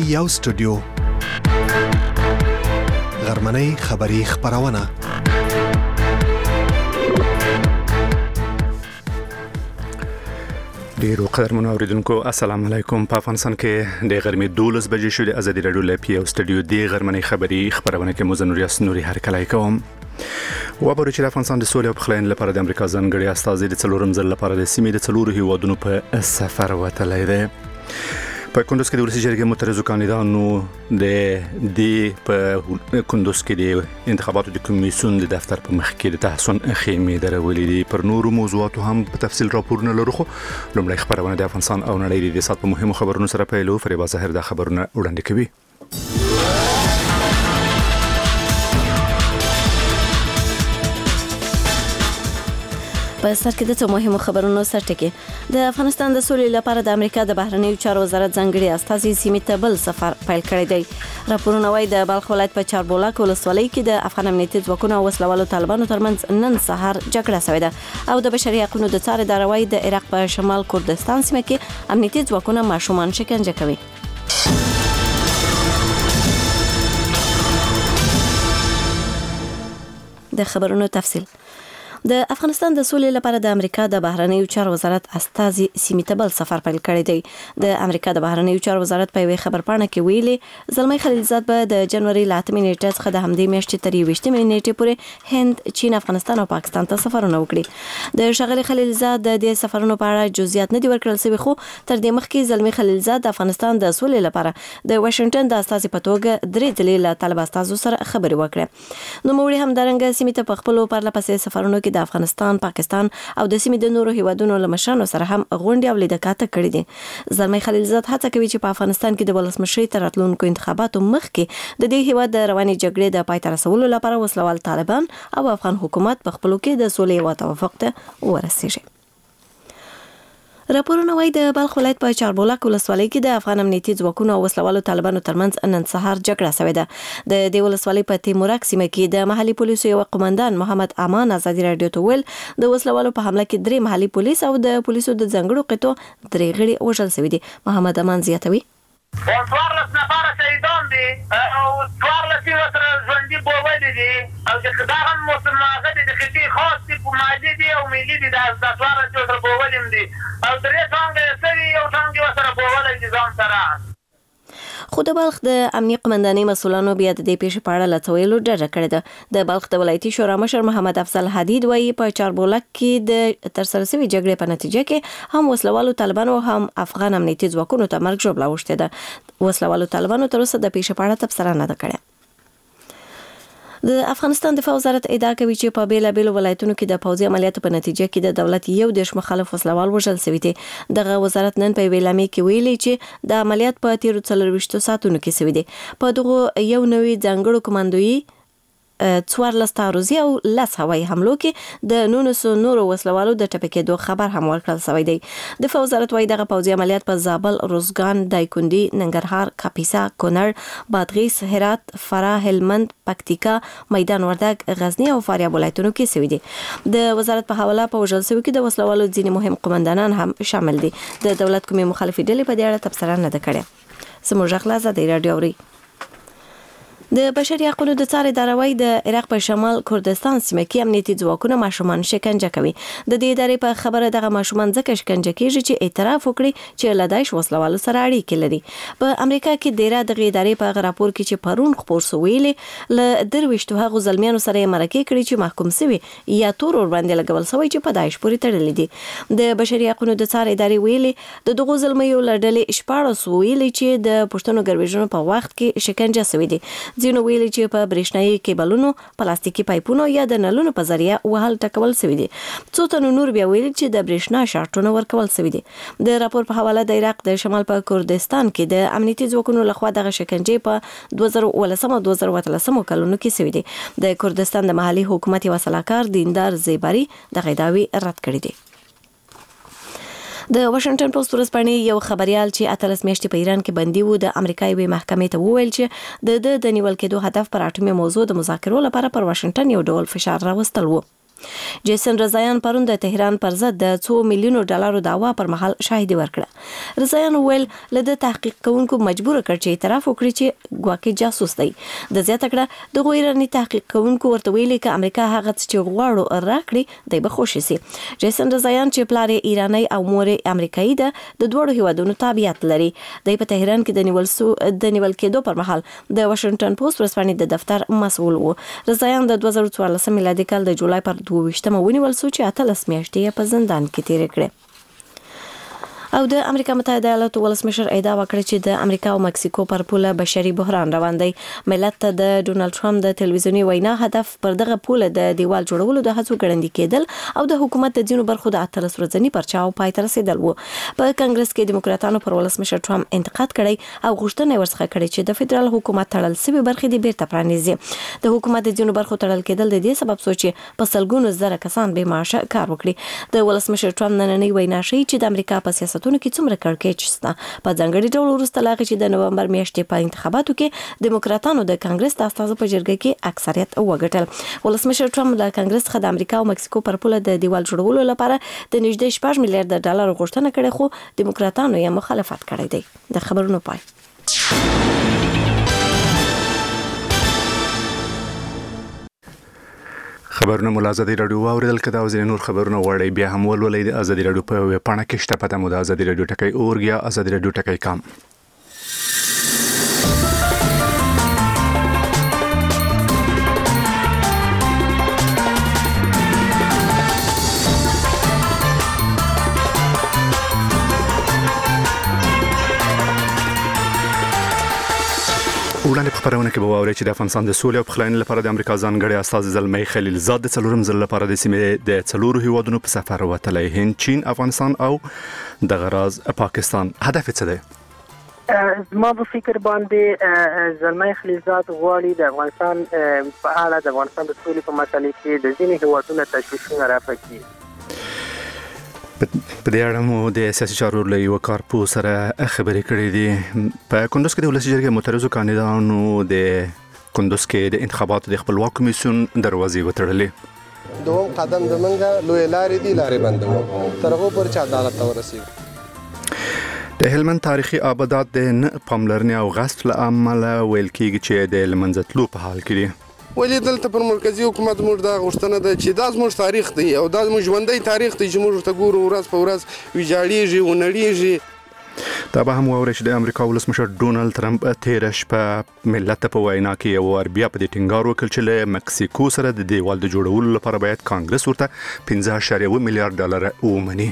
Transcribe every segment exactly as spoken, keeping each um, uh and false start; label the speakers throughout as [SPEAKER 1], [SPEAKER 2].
[SPEAKER 1] یو سټوډیو غرمنۍ خبری خبرونه ډیرو قدرمنو اوریدونکو السلام علیکم. په افغانستان کې د غرمې دولس بجې شو. د ازادي رادیو لپاره یو سټوډیو دی غرمنۍ خبری خبرونه کې مزنوري اسنوري هر کله کوم و په چې افغانستان د سولې او پخلاین لپاره د امریکا ځانګړي استازي د څلورم ځل لپاره د سیمې د څلورو هیوادونو په سفر وتلی دی. په کندوز کې د ولسی جرګې معترضو کاندیدانو د دې په کندوز کې د انتخاباتو د کمیسیون د دفتر په مخ کې د تحسن خیمې درولې دي. پر نورو موضوعاتو هم په تفصیل راپورونه لرو. خو لومړی خبرونه د افغانستان او نړۍ د سات په مهمو خبرونو سره پیلو. فریبا ظاهر د خبرونه وړاندې کوي.
[SPEAKER 2] په سر کې د څو مهمو خبرونو سرټکی. د افغانستان د سولې لپاره د امریکا د بهرنیو چارو وزارت ځانګړي استازي سیمې ته بل سفر پیل کړی دی. راپورونه وايي د بلخ ولایت په چاربولاک ولسوالۍ کې د افغان امنیتي ځواکونو او وسلوالو طالبانو ترمنځ نن سهار جګړه شوې ده او د بشري حقوقو د څار اداره وايي د عراق په شمال کردستان سیمه کې امنیتي ځواکونه ماشومان شکنجه کوي. د خبرونو تفصیل. د افغانستان د سولې لپاره د امریکا د بهرنیو چارو وزارت استازي سیمې ته بل سفر پیل کړی دی. د امریکا د بهرنیو چارو وزارت په یوه خبرپاڼه کې ویلي زلمی خلیلزاد به د جنوري ل اتمې نیټې څخه د همدې میاشتې تر یوویشتمې نیټې پورې هند، چین، افغانستان او پاکستان ته سفرونه وکړي. د ښاغلي خلیلزاد د دې سفرونو په اړه جزئیات نه دي ورکړل شوي، خو تر دې مخکې زلمی خلیلزاد د افغانستان د سولې لپاره د واشنگټن د استازي په توګه درې ځلې له طالب استازو سره خبرې وکړې. نو موږ هم درنګ سیمې ته په خپل پرلپسې سفرونو کې د افغانستان، پاکستان او د سیمې د نورو هیوادونو له مشرانو سره هم غونډې او لیدکاته کړې دي. زلمی خلیلزاد هڅه کوي چې په افغانستان کې د ولسمشرۍ تر راتلونکو انتخاباتو مخکې د دې هیواد د رواني جګړې د پای ته رسولو لپاره وسلوال طالبان او افغان حکومت په خپلو کې د سولې او توافق ته ورسیږي. راپورونه وايي د بلخ ولایت په چاربولاک ولسوالۍ کې د افغان امنیتي ځواکونو او وسلوالو طالبانو ترمنځ نن سهار جګړه شوې ده. د دې ولسوالۍ په تیمورک سیمه کې د محلي پولیسو یو قومندان محمد امان ازادي رادیو ته ویل د وسلوالو په حمله کې درې محلي پولیس او د پولیسو د ځنګړو قطو درې غړي وژل شوي دي. محمد امان زیاتوي
[SPEAKER 3] څوارلس نفره شهیدان دي او څوارلس یې ورسره ژوندي بوولي دي او چې دا هم مسلمانغه دي د خطي خاص دي په مالي دي او ملي دي دا څوارلس چې ورسره بوولي دي او درې څانګې یې سوي یو څانګې ورسره بوولی دي ځان سره.
[SPEAKER 2] خو د بلخ د امنیه قمندانۍ مسؤلانو بیا د دې پیښې په اړه له څه ویلو ډډه کړې ده. د بلخ د ولایتي شورا مشر محمد افضل حدید وایي په چاربولاک کې د ترسره شوې جګړې په نتیجه کې هم وسلوالو طالبانو هم افغان امنیتي ځواکونو ته مرګ ژوبله اوښتې ده. وسلوالو طالبانو تر اوسه د پیښې په اړه تبصره نه ده کړې. د افغانستان دفاع وزارت ادعا کوي چې په بیلابیلو ولایتونو کې د پوځي عملیاتو په نتیجه کې د دولت یو دیش مخالف وسلوال وژل شوي دي. دغه وزارت نن په یوې اعلامیه کې ویلي چې د عملیات په تیرو څلرویشتو ساعتونو کې شوي دي. په دغو یو نوي ځانګړو کماندویي څوارلس تعرضي او لس هوایي حملو کې د نولسو نورو وسلوالو د ټپي کېدو خبر هم ورکړل شوی دی. دفاع وزارت وايي دغه پوځي عملیات په زابل، روزګان، دایکندي، ننګرهار، کاپیسا، کونړ، بادغیس، هرات، فراه، هلمند، پکتیکا، میدان وردګ، غزنی او فاریاب ولایتونو کې شوي دي. د وزارت په حواله په وژل شویو کې د وسلوالو ځینې مهم قومندانان هم شامل دي. د دولت کومې مخالفې ډلې په دې اړه تبصره نه ده کړې. زموږ غږ له ازادي راډیو اوري. د بشري حقوقو د څار اداره وايي د عراق په شمال کردستان سیمه کې امنیتي ځواکونه ماشومان شکنجه کوي. د دې ادارې په خبره دغه ماشومان ځکه شکنجه کیږي چې اعتراف وکړي چې له داعش وسلوالو سره اړیکې لري. په امریکا کې ډیره دغه ادارې په راپور کې چې پرون خبر سویل له درويشتو هغه ځلمیانو سره مرکه کړي چې محکوم شوی یا تور ور باندې لګول شوی چې په داعش پورې تړلې دي. د بشري حقوقو د څار ادارې ویلي د دغه ځلمیو لړلې شپاړس ویلي چې د پښتنو ګرویژنو په وخت کې شکنجه شوی دي. ځینو ویلي چې په برېښنايي کیبلونو، پلاستیکي پایپونو یا د نلونو په ذریعہ وهل ټکول شوی دي. څو تنو نور بیا ویلي چې د برېښنا شارټونه ورکول شوی دي. د راپور په حواله د عراق د شمال په کردستان کې د امنیتي ځواکونو لخوا دغه شکنجې په دوه زره اوولسم او دوه زره اتلسم کلونو کې شوی دي. د کردستان د محلي حکومت یو سلاکار دیندار زیبری دغه دعوی رد کړې دي. د واشنگټن پوسټ ورځپاڼې یو خبريال چې اتلس میاشتې په ایران کې بندي و د امریکایي محکمې ته وویل چې د د د نیول کېدو هدف پر اټومي موضوع د مذاکرو لپاره پر واشنگټن یو ډول فشار راوستل و. جیسن رضایان پرون د تهران پر ضد د څو میلیونو ډالرو دعوا پر مهال شاهدي ورکړه. رضایان ویل له تحقیق کوونکو مجبور کړ چې اعتراف وکړي چې ګواکې جاسوس دی. د زیاته کړه د غویرنی تحقیق کوونکو ورته ویلي چې امریکا هغه چې غواړو راکړي دی به خوشي سي. جیسن رضایان چې پلار ایرانی او مور امریکایي ده د دوړو هیوادونو تابعیت لري. د په تهران کې د نیول سو د نیول کېدو پر مهال د واشنگټن پوسټ ورسپانې د دفتر مسؤل وو. رضایان د دوه زره څوارلس میلادي کال د جولای پر دوه ویشتمه ونیول سو چې اتلس میاشتې په زندان کې تیر کړې. او د امریکا متحده ایالاتو ولسمشر ادعا وکړه چې د امریکا او مکسیکو پر پوله بشري بحران روان دی. ملت ته د ډونالد ټرمپ د تلویزیوني وینا هدف پر دغه پوله د دیوال جوړولو د هڅو ګړندې کېدل او د حکومت د ځینو برخو د اتلس ورځني پرچاو پای ته رسیدل وو. په کانګرس کې دیموکراتانو پر ولسمشر ټرمپ انتقاد کړی او غوښتنه ورڅخه کړې چې د فدرال حکومت تړل شوی برخې د بیرته پرانیزي. د حکومت د ځینو برخو تړل کېدل د دې سبب سوچي په سلګونو زره کسان به معاشه کار وکړي. د ولسمشر ټرمپ نننۍ وینا ښيي چې د امریکا په سیاستونو کې څومره کړکېچ شته. په ځانګړي ډول وروسته لا چې د نومبر میاشتې په انتخاباتو کې دیموکراتانو د کانګرس د استازو په جرګه کې اکثریت وګټل. ولسمشر ټرمپ له کانګرس څخه د امریکا او مکسیکو پر پوله د دیوال جوړولو لپاره د نږدې شپږ میلیارډ ډالر غوښتنه کړې خو دیموکراتانو یې مخالفت کړی دی. د خبرونو پای.
[SPEAKER 1] خبرونه مو ازادي رادیو واوریدل کدا او ځینې نور خبرونه وړي بیا هم ولولئ د ازادي رادیو په ویب پاڼه کې شته پته مو د ازادي رادیو ټکی اورګ یا ازادي رادیو ټکی کام. وړاندې په خبرونه کې به واورئ چې د افغانستان د سولې او پخلاینې لپاره د امریکا ځانګړي استازي زلمی خلیلزاد د څلورم ځل لپاره د سیمې د څلورو هیوادونو په سفر وتلی. هند، چین، افغانستان او د غراز پاکستان. هدف څه دی؟
[SPEAKER 4] زما په فکر باندې زلمی خلیلزاد غواړي د افغانستان په اړه د افغانستان د سولې په مسله کې د ځینې هیوادونو تشویشونه رافع کړي.
[SPEAKER 1] په دې اړه مو د سیاسي چارو له یو کارپو سره خبرې کړې دي. په کندوز کې د ولسي جرګې معترضو کاندیدانو د کندوز کې د انتخاباتو د خپلواک کمیسیون دروازې وتړلې.
[SPEAKER 5] دوم قدم د منګه لوی لارې دي لارې بندوو تر هغه پر چې عدالت ته ورسیږي.
[SPEAKER 1] د هلمند تاریخي آبادات د نه پاملرنې او غصب له امله ویل کېږي چې د لمنځه تلو په حال کې دي.
[SPEAKER 5] ولې دلته پر مرکزی حکومت موږ دا غوښتنه ده چې دا زموږ تاریخ دی او دا زموږ ژوندی تاریخ دی چې موږ ته ګورو ورځ په ورځ ویجاړیږي ونړیږي.
[SPEAKER 1] دا به هم واورئ چې د امریکا ولسمشر ډونالد ټرمپ تېره شپه ملت ته په وینا کې یو وار بیا په دې ټینګار وکړ چې له مکسیکو سره د دیوال د جوړولو لپاره باید کانګرس ورته پنځه اعشاریه اووه میلیارډ ډالر ومني.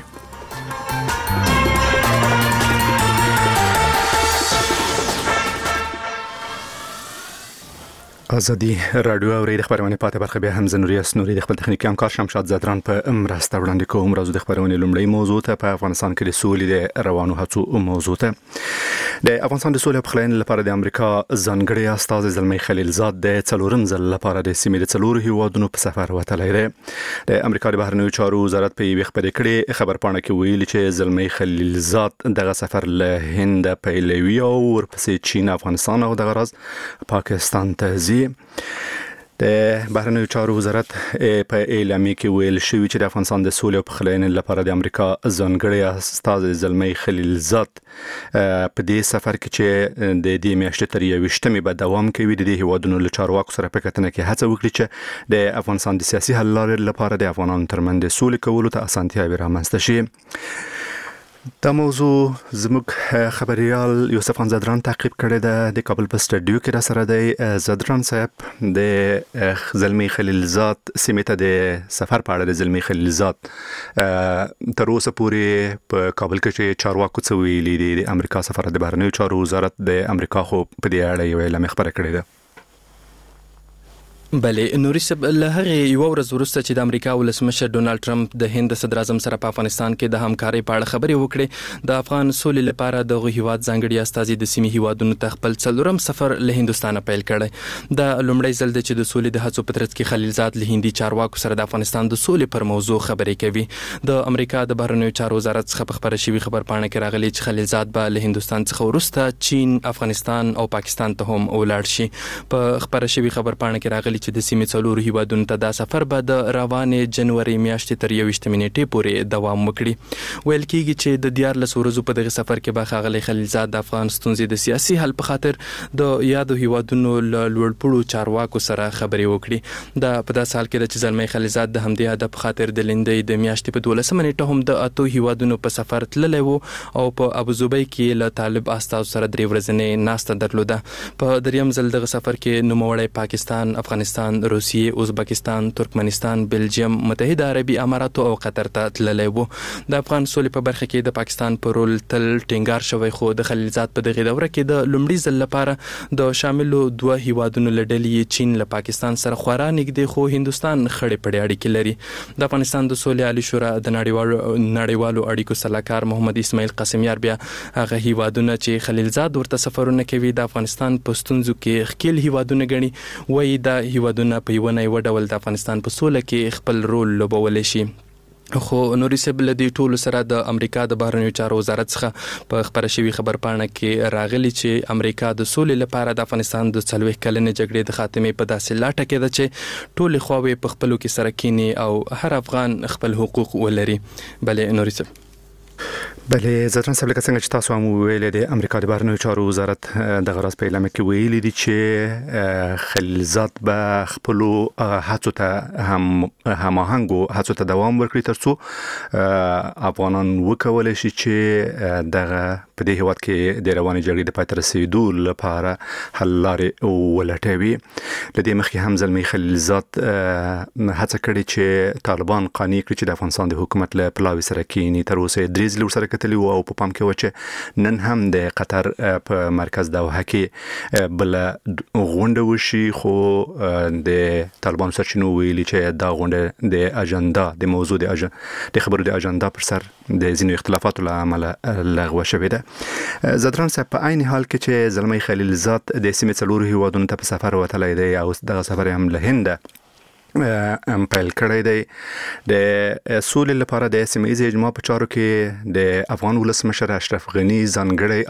[SPEAKER 1] ازادي رادیو او د خبرونه پاتې برخه به هم زنوري اسنوري د خپل تخنیکی همکار شمشاد زدران په مرسته وړاندې کوم. راځو د خبرونه لومړی موضوع ته په افغانستان کې د سولې د روانو هڅو موضوع ته. د افغانستان د سولې او پخلاینې لپاره د امریکا ځانګړي استازي زلمی خلیلزاد د څلورم ځل لپاره د سیمې د څلورو هیوادونو په سفر وتلی دی. د امریکا د بهرنیو چارو وزارت په یوې خبرې کړې خبرپاڼه کې ویلي چې زلمی خلیلزاد دغه سفر له هند پیلوي او ورپسې چین، افغانستان او دغه راز پاکستان ته ځي. د بهرنیو چارو وزارت په اعلامیه کې ویل شوی چې د افغانستان د سولې او پخلاینې لپاره د امریکا ځانګړي استازي زلمی خلیلزاد په دې سفر کې چې د دې میاشتې تر یوویشتمې به دوام کوي د دې هیوادونو له چارواکو سره په کتنه کې هڅه وکړي چې د افغانستان د سیاسي حل لارې لپاره د افغانانو ترمنځ د سولې کولو ته اسانتیاوې رامنځته شي. دا موضوع زموږ خبريال یوسف خان زدران تعقیب کړی دی. د کابل په سټډیو کې را سره دی. زدران صاحب، د زلمی خلیلزاد سیمې ته د سفر په اړه د زلمی خلیلزاد تر اوسه پورې په کابل کې چې چارواکو څه ویلي دي؟ د امریکا سفارت د بهرنیو چارو وزارت د امریکا خو په دې اړه یو اعلامیه خبره کړې ده.
[SPEAKER 6] بلې نوري صاحب، له هغه یو ورځ وروسته چې د امریکا ولسمشر ډونالد ټرمپ د هند صدر اعظم سره په افغانستان کې د همکارۍ په اړه خبرې وکړې، د افغان سولې لپاره د هیواد ځانګړي استازي د سیمې هیوادونو ته خپل څلورم سفر له هندستان پیل کړی. د لومړی ځل چې د سولې د هڅو په ترڅ کې خلیلزاد له هندي چارواکو سره د افغانستان د سولې پر موضوع خبرې کوي. د امریکا د بهرنیو چارو وزارت څخه په خبره شوی خبرپاڼه کې راغلی چې خلیلزاد به له هندستان څخه وروسته چین، افغانستان او پاکستان ته هم ولاړ شي. په خبره شوی خبرپاڼه کې راغلی غواړي چې د سیمې څلورو هیوادونو ته دا سفر به د روانې جنوري میاشتې تر یوویشتمې نیټې پورې دوام وکړي. ویل کېږي چې د دیارلس ورځو په دغه سفر کې به ښاغلی خلیلزاد د افغان ستونزې د سیاسي حل په خاطر د یادو هیوادونو له لوړپوړو چارواکو سره خبرې وکړي. دا په داسې حال کې ده چې زلمی خلیلزاد د همدې هدف په خاطر د لندۍ د میاشتې په دولسمه نیټه هم د اتو هیوادونو په سفر تللی و او په ابوظبي کې له طالب استازو سره درې ورځنۍ ناسته درلوده. په دریم ځل دغه سفر کې نوموړی پاکستان، افغانستان، روسیې، ازبکستان، ترکمنستان، بلجیم، متحده عربي اماراتو او قطر ته تللی و. د افغان سولې په برخه کې د پاکستان پر رول تل ټینګار شوی، خو د خلیلزاد په دغه دوره کې د لومړي ځل لپاره د شاملو دوه هیوادونو له ډلې چین له پاکستان سره خورا نږدې خو هندوستان خړې پړې اړیکې لري. د افغانستان د سولې عالی شورا د نړیوالو نړیوالو اړیکو سلاکار محمد اسماعیل قاسمیار بیا هغه هیوادونه چې خلیلزاد ورته سفرونه کوي د افغانستان په ستونزو کې ښکیل هیوادونه ګڼي. وایي دا هیوادونه په یوه نه یوه ډول د افغانستان په سوله کې خپل رول لوبولی شي. خو نوري صاحب له دې ټولو سره د امریکا د بهرنیو چارو وزارت څخه په خبره شوي خبرپاڼه کې راغلي چې امریکا د سولې لپاره د افغانستان د څلوېښت کلنې جګړې د خاتمې په داسې لاټه کې ده چې ټولې خواوې په خپلو کې سره کینی او هر افغان خپل حقوق ولري. بلې نوري صاحب
[SPEAKER 1] بلې زدران صاحب لکه څنګه چې تاسو هم ویلې د امریکا د بهرنیو چارو وزارت د غراس په اعلامیه کې ویلي دي چې خلیلزاد به خپل هڅو ته هم هماهنګو هڅو ته دوام ورکړي ترڅو افغانان وکولای شي چې دغه په دې هیواد کې د روانې جګړې د پای ته رسیدو لپاره حل لارې ولټوي. لدې مخکې هم زلمی خلیلزاد هڅه کړې چې طالبان قانع کړي چې د افغانستان د حکومت له پلاوي سره کینی. تر اوسه درې ځلې ورسره کتلي او په پام کې و چې نن هم د قطر په مرکز دوحه کې بل غونډه وشي، خو د طالبان سرچینو ویلي چې دا غونډه د اجنډا د موضوع د د خبرو د اجنډا پر سر د ځینو اختلافاتو له امله لغوه شوې ده. زدران صاحب په عین حال کې چې زلمی خلیلزاد د سیمې څلورو هیوادونو ته په سفر وتلی دی او دغه سفر هم له هنده ام پیل کړی دی. د سولې لپاره د سیمه ییز اجماع په چارو کې د افغان ولسمشر اشرف غنی ځانګړی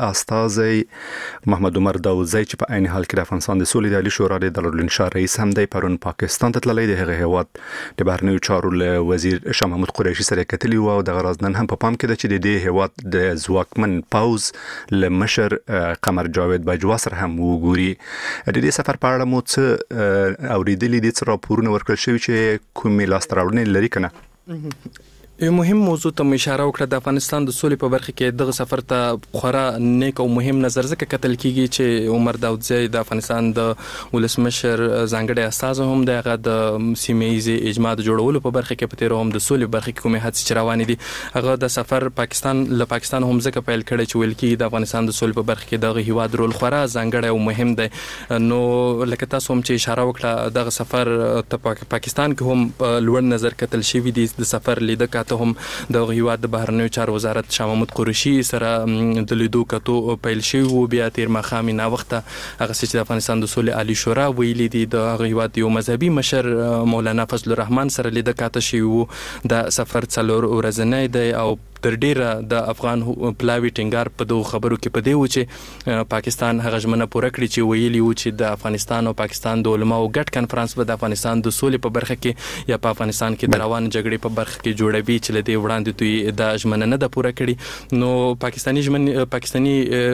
[SPEAKER 1] استازی محمد عمر داودزی چې په عین حال کې د افغانستان د سولې د عالی شورا د دارالانشا رئیس هم دی پرون پاکستان ته تللی دی. هغه هیواد د بهرنیو چارو له وزیر شاه محمود قریشي سره کتلی و او د غراز نن هم په پام کې ده چې د دې هیواد د ځواکمن پوز له مشر قمر جاوید باجوا سره هم وګوري. د دې سفر په اړه مو څه اوریدلي دي، څه راپورونه ورکړل شوي چې کومې لاسته راوړنې لري که نه؟
[SPEAKER 6] یو مهم موضوع ته اشاره وکړه. د افغانستان د سولې په برخه کې دغه سفر ته خورا نیک او مهم نظر ځکه کتل کیږي چې عمر داودزی د افغانستان د ولسمشر ځانګړی استازی هم دی. هغه د سیمه ییزې اجماع د جوړولو په برخه کې په تیر هم د سولې برخه کې کومې هڅې چې روانې دي هغه د سفر پاکستان له پاکستان هم ځکه پیل کړی چې ویل کېږي د افغانستان د سولې په برخه کې دغه هیواد رول خورا ځانګړی او مهم دی. نو لکه تاسو هم چې اشاره وکړه دغه سفر ته پاکستان کې هم لوړ نظر کتل شوی دی. د سفر لیده کاته هم د هیواد د بهرنیو چارو وزارت شاه محمود قریشي سره د لیدو کتو پیل شوی و. بیا تیر ماښام نه وخته هغه چې د افغانستان د سولې عالی شورا ویلي دي د هغه هیواد یو مذهبي مشر مولانا فضل الرحمن سره لیده کاته شوی و. د سفر څلور ورځنی دی او تر ډیره د افغان پلاوی ټینګار په دوه خبرو کې پدې و چې پاکستان هغه ژمنه پوره کړې چې ویلي و چې د افغانستان او پاکستان د علماو ګډ کانفرنس به د افغانستان د سولې په برخه کې یا په افغانستان کې د روان جګړې په برخه کې جوړوي چې لدې وړاندې دوی د ژمنه نه ده پوره کړې. نو پاکستاني ژمنه پاکستاني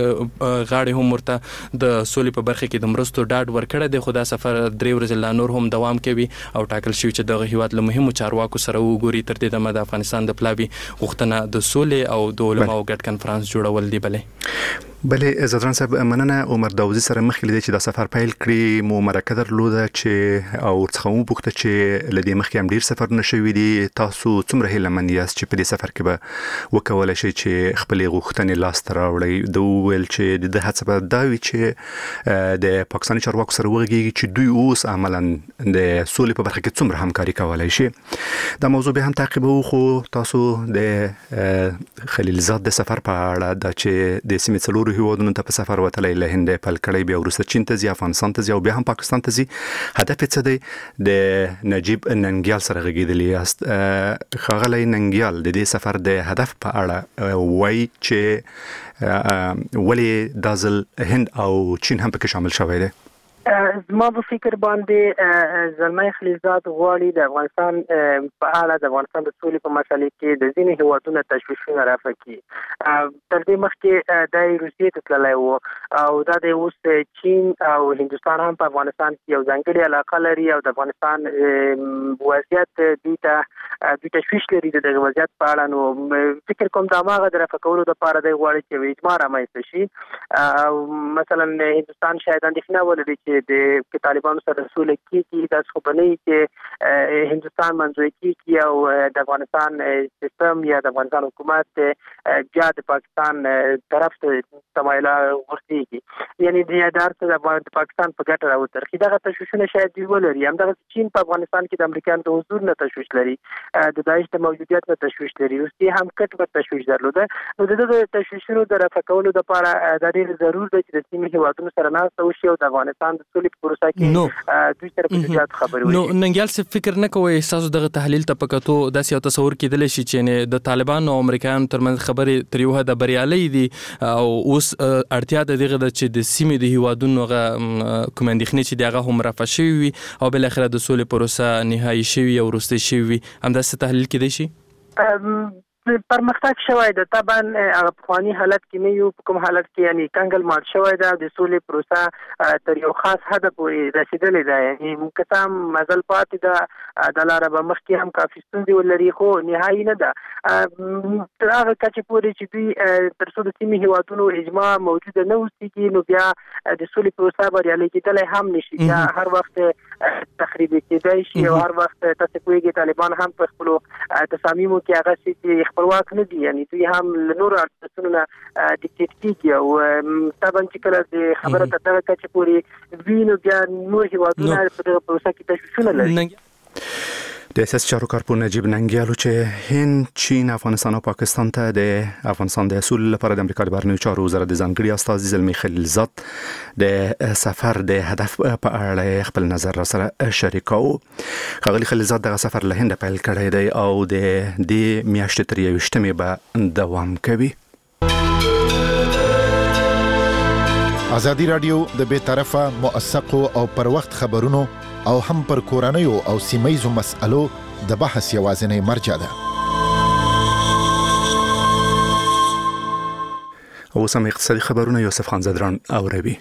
[SPEAKER 6] غاړې هم ورته د سولې په برخه کې د مرستو ډاډ ورکړی دی. خو دا سفر درې ورځې لا نور هم دوام کوي او ټاکل شوی چې دغه هیواد له مهمو چارواکو سره وګوري تر دې دمه د افغانستان د پلاوي غوښتنه د سولې او د علماو ګډ کانفرنس جوړول دی. بلې
[SPEAKER 1] بلې زدران صاحب مننه. عمر داودزی سره مخکې لیدي چې دا سفر پیل کړي مو مرکه درلوده چې او څخه مو پوښتنه چې لدې مخکې هم ډیر سفرونه شوي دي. تاسو څومره هیله مند یاست چې په دې سفر کې به وکولای شي چې خپل غوښتنې لاسته راوړي؟ د ویل چې د هڅه به دا وي چې د پاکستاني چارواکو سره وغږیږي چې دوی اوس عملاً د سولې په برخه کې څومره همکاري کولای شي. دا موضوع به هم تعقیبو. خو تاسو د خلیلزاد د سفر په اړه د چې د سیمې څلورو هیوادونو ته په سفر وتلی له هند پیل کړی بیا وروسته چین ته ځي، افغانستان ته ځي او بیا هم پاکستان ته ځي. هدف یې څه دی؟ د نجیب ننګیال سره غږېدلی یاست. ښاغلی ننګیال د دې سفر د هدف په اړه وایي چې ولې دا ځل هند او چین هم پکې شامل شوی دی؟
[SPEAKER 4] زما په فکر باندې زلمي خلیزات غواړي د افغانستان په اړه د افغانستان د سولې په مسلې کې د ځینې هیوادونو تشویشونه رافقي تر دې مخکې د روسیې ته تللی و او دا د اوس چین او هندوستان هم په افغانستان کې یو ځانګړې علاقه لري او د افغانستان وضعیت دوی ته دوی تشویش لري د دغه وضعیت په اړه نو فکر کوم د هماغه د رفع کولو دپاره دی غواړي چې اجماع رامنځته شي او مثلا هندوستان شاید اندېښنه ولري چې د طالبانو سره سوله کیږي دا څه به نه وي چې هندوستان منځوي کیږي او د افغانستان سیستم یا د افغانستان حکومت بیا د پاکستان طرف ته تمایل ورسیږي یعنی د ادار ته د پاکستان په ګټه راوترخي دغه تشویشونه شاید دی ولري همدغه چین په افغانستان کې د امریکایانو د حضور نه تشویش لري د داعش د موجودیت نه تشویش لري روسیې هم کټ په تشویش درلوده نو دغه تشویشونو د رفع کولو لپاره د ډېر ضرور دی چې د سیمې هیوادونو سره ناسته وشي او د افغانستان د سولې په پروسه کې دوی سره په جديات خبرې وشي.
[SPEAKER 6] نو ننګیال څه فکر نه کوي احساس دغه تحلیل ته پکاتو داسې یو تصور کېدل شي چې د طالبانو او امریکایانو ترمنځ خبرې تر یو حد بریالۍ دي او اوس اړتیا د دغه د چې د سیمې د هیوادونو غو کوم اندېښنې چې دغه هم رافع شوی وي او بل اخر د سولې پروسه نهایی شوی او وروستي شوی هم د تحلیل کېدای شي
[SPEAKER 4] پرمختګ شوی د طبعا هغه پخوانی حالت کې نه یو کوم حالت کې یعنی کنګل مات شوی دا د سولې پروسه تر یو خاص حد پورې رسیدلې ده یعنی مکتام مزل پاتې ده د لاره به مخکې هم کافي ستونزې ولري خو نهایی نه ده تر هغه کچې پورې چې دوی تر څو د سیمې هیوادونو اجماع موجوده نه اوسېږي نو بیا د سولې پروسه بریالۍ کېدلی هم نشي بیا هر وخت تخریب کېدای شي او هر وخت تاسو پوهېږئ طالبان هم په خپلو تصامیمو کې هغه چې خپلواک نه دي یعنی دوی هم له نورو ارتباطونو نه ډیکټیټ کېږي او طبعا چې کله د خبره تر دغه کچې پورې وي نو بیا نور هیوادونه په دغه پروسه کې تشویشونه لري.
[SPEAKER 1] د سیاسي چارو کارپون نجیب ننګیالو چې هند، چین، افغانستان او پاکستان ته د افغانستان د اصول لپاره د امریکا د بهرنیو چارو وزارت د ځانګړي استازي زلمي خلیلزاد د سفر د هدف په اړه خپل نظر را سره شریکاو. ښاغلي خلیلزاد دغه سفر له هند پیل کړی دی او د دې میاشتې تر یویشتمې به دوام کوي.
[SPEAKER 7] ازادي رادیو د بې طرفه موثقو او پر وخت خبرونو او هم پر کورنیو او سیمایزو مسألو د بحث یوازینی مرجع ده.
[SPEAKER 1] اوس هم اقتصادي خبرونه یوسف خان زدران اوروي.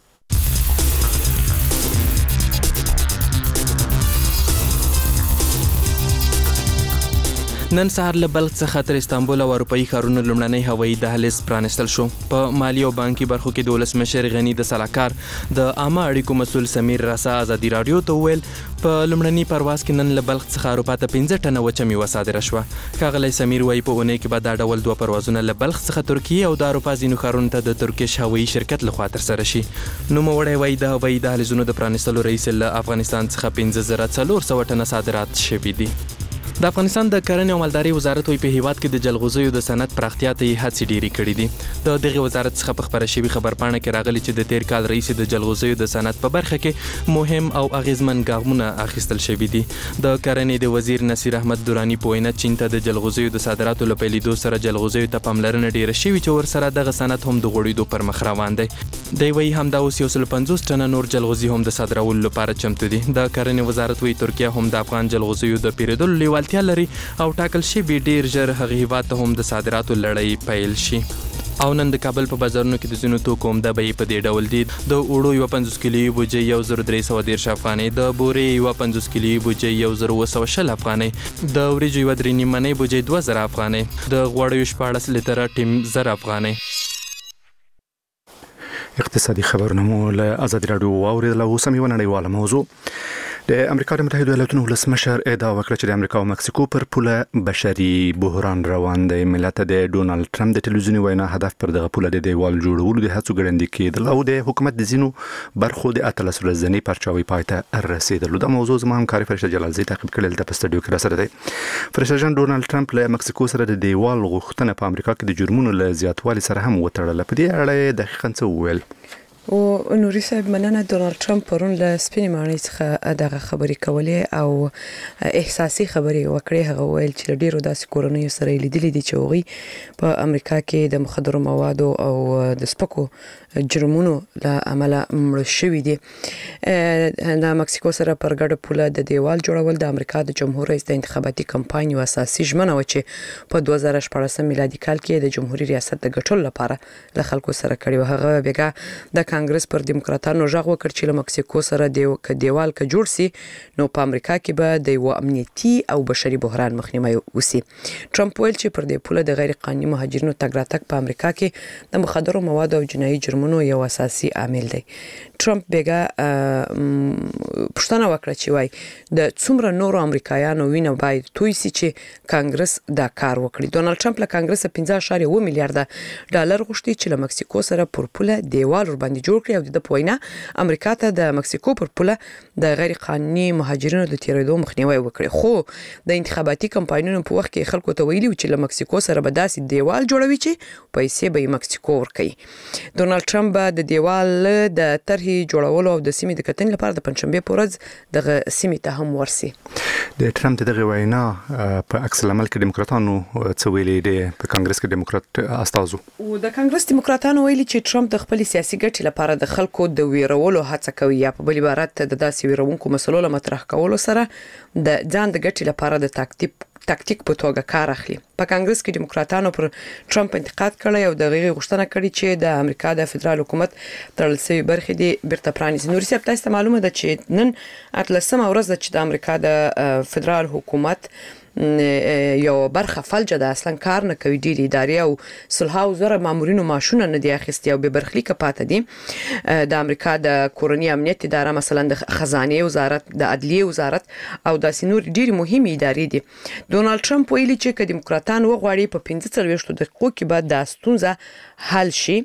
[SPEAKER 6] نن سهار له بلخ څخه تر استانبول او اروپאי ښارونو لومړنی هوایي دهلیز پرانستل شو. په مالی او بانکي برخو کې د ولسمشر غنی د سلاکار د عامه اړیکو مسول سمیر راسا ازادي رادیو ته ویل په لومړني پرواز کې نن له بلخ څخه اروپا ته پنځه ټنه وچه میوه صادره شوه. ښاغلی سمیر وایي په اونۍ کې به دا ډول دوه پروازونه له بلخ څخه ترکیې او د اروپا ځینو ښارونو ته د ترکیش هوایي شرکت لخوا ترسره شي. نوموړی وایي د هوایي دهلیزونو د پرانستلو رئیس له افغانستان څخه پنځه زره څلور سوه ټنه صادرات شوي دي. د افغانستان د کرنې او مالدارۍ وزارت وایي په هیواد کې د جلغوزیو د صنعت پراختیا ته یې هڅې ډېرې کړې دي. د دغه وزارت څخه په خپره شوي خبرپاڼه کې راغلي چې د تیر کال راهیسې د جلغوزیو د صنعت په برخه کې مهم او اغیزمن ګامونه اخیستل شوي دي. د کرنې د وزیر نصیر احمد درانی په وینا چین ته د جلغوزیو د صادراتو له پیلېدو سره جلغوزیو ته پاملرنه ډېره شوې چې ورسره دغه صنعت هم د غوړېدو پر مخ روان دی. دی وایي همدا اوس یو سل پنځوس ټنه نور جلغوزي هم د صادرولو لپاره چمتو دي. د کرنې وزارت وایي ترکیه هم د افغان جلغوزیو د پیرودلو لیوالتیا لري او ټاکل شوي ډیر ژر هغه هیواد ته هم د صادراتو لړۍ پیل شي. او نن د کابل په بازارونو کې د ځینو توکو عمده بیې په دې ډول دي. د اوړو یوه پنځوس کیلویي بوجۍ یو زر درې سوه دېرش افغانۍ، د بورې یوه پنځوس کیلویي بوجۍ یو زر اووه سوه شل افغانۍ، د وریجو یوه درې نیمنۍ بوجۍ دوه زره افغانۍ، د غوړیو شپاړس لیتره ټیم زر افغانۍ.
[SPEAKER 1] اقتصادي خبرونه مو له ازادي رادیو واورېدله. اوس هم یوه نړیواله موضوع. د امریکا د متحده ایالاتونو ولسمشر ادعا وکړه چې د امریکا او مکسیکو پر پوله بشري بحران روان دی. ملت د ډونالد ټرمپ د ټلویزیوني وینا هدف پر دغه پوله د دیوال جوړولو د هڅو ګړندي کېدل او د حکومت د ځینو برخو د اتلس ورځنۍ پرچاوي پای ته رسېدلو. دا موضوع زما همکاري فرشته جلالزی تعقیب کړې ده په سټوډیو کې راسره دی. فرشته جان، ډونالد ټرمپ له مکسیکو سره د دیوال غوښتنه په امریکا کې د جرمونو له زیاتوالي سره هم وتړله. په دې اړه دقیقاً څه وویل؟
[SPEAKER 8] او نوري صاحب مننه. ډونالد ټرمپ پرون له سپینې ماڼۍ څخه دغه خبرې کولې او احساسي خبرې وکړې. هغه ویل چې ډیرو داسې کورنیو سره لیدلې دي چې هغوی په امریکا کې د مخدرو موادو او د سپکو جرمونو له امله مړ شوي دي. د مکسیکو سره پر ګډه پوله د دیوال جوړول د امریکا د جمهور رئیس د انتخاباتي کمپاین یو اساسي ژمنه و چې په دوه زره شپاړسم میلادي کال کې د جمهوریت ریاست د ګټلو لپاره له خلکو سره کړی و. هغه بیګا د کانګرس پر دیموکراتانو ژغ وکړ چې له مکسیکو سره دیو ک دیوال ک جوړ سي نو په امریکا کې به د یو امنیتي او بشري بحران مخنیوي وسی. ټرمپ ویل چې پر دې پوله د غیر قانوني مهاجرینو تګ راتګ په امریکا کې د مخدرو موادو او جنایي جرمونو یو اساسي عامل دی. ټرمپ بیګا پښتنه وکړه چې وای د څومره نورو امریکایانو وینه باید توی سي چې کانګرس دا کار وکړي. ډونالد ټرمپ له کانګرس پنځه اعشاریه اووه میلیارډ ډالر غوښتي چې له مکسیکو سره پر پوله دیوال ور باندې جوړ کړي او د پوینه امریکا ته د مکسیکو پر پوله د غیر قانوني مهاجرینو د تیرېدو مخنیوي وکړي. خو د انتخاباتي کمپاینونو په وخت کې خلکو ته ویلي چې له مکسیکو سره به داسې دیوال جوړوي چې پیسې به مکسیکو ورکړي. ډونالد ټرمپ د دیوال د طرحې جوړولو او د سیمې د کتنې لپاره د پنځشنبه په ورځ دغه سیمې ته هم ورسي.
[SPEAKER 1] د ټرمپ دغه وینا په عکس العمل کې دیموکراتانو څه ویلي دي په کانګرس کې دیموکرات استازو
[SPEAKER 8] او د کانګرس دیموکراتانو ویلي چې ټرمپ د خپل سیاسي ګټې لپاره د خلکو د ویرولو هڅه کوي یا په بل عبارت د داسې ویرونکو مسلو له مطرح کولو سره د ځان د ګټې لپاره د تاکتیک تاکتیک په توګه کار اخلي. په کانګرس کې دیموکراتانو پر ټرمپ انتقاد کړی او د غیر غوښتنه کړې چې د امریکا د فدرال حکومت تړل شوی برخې دي بیرته پرانیزي. نور څه تاسو معلومه ده چې نن اتلسمه ورځ ده چې د امریکا د فدرال حکومت یو برخه فلجه ده اصلا کار نه کوي. ډیری ادارې او صلح او زره مامورینو معاشونه نه دي اخیستي او به برخلیک پاتې دي. د امریکا د کورنۍ امنیت اداره مثلا د خزانه وزارت د عدلیه وزارت او د سنور ډیری مهمه ادارې دي. ډونالد ټرمپ ویلي چې که دیموکراتان وغواړي په پنځه څلوېښت دقیقو کې بعد د ستونزه حل شي.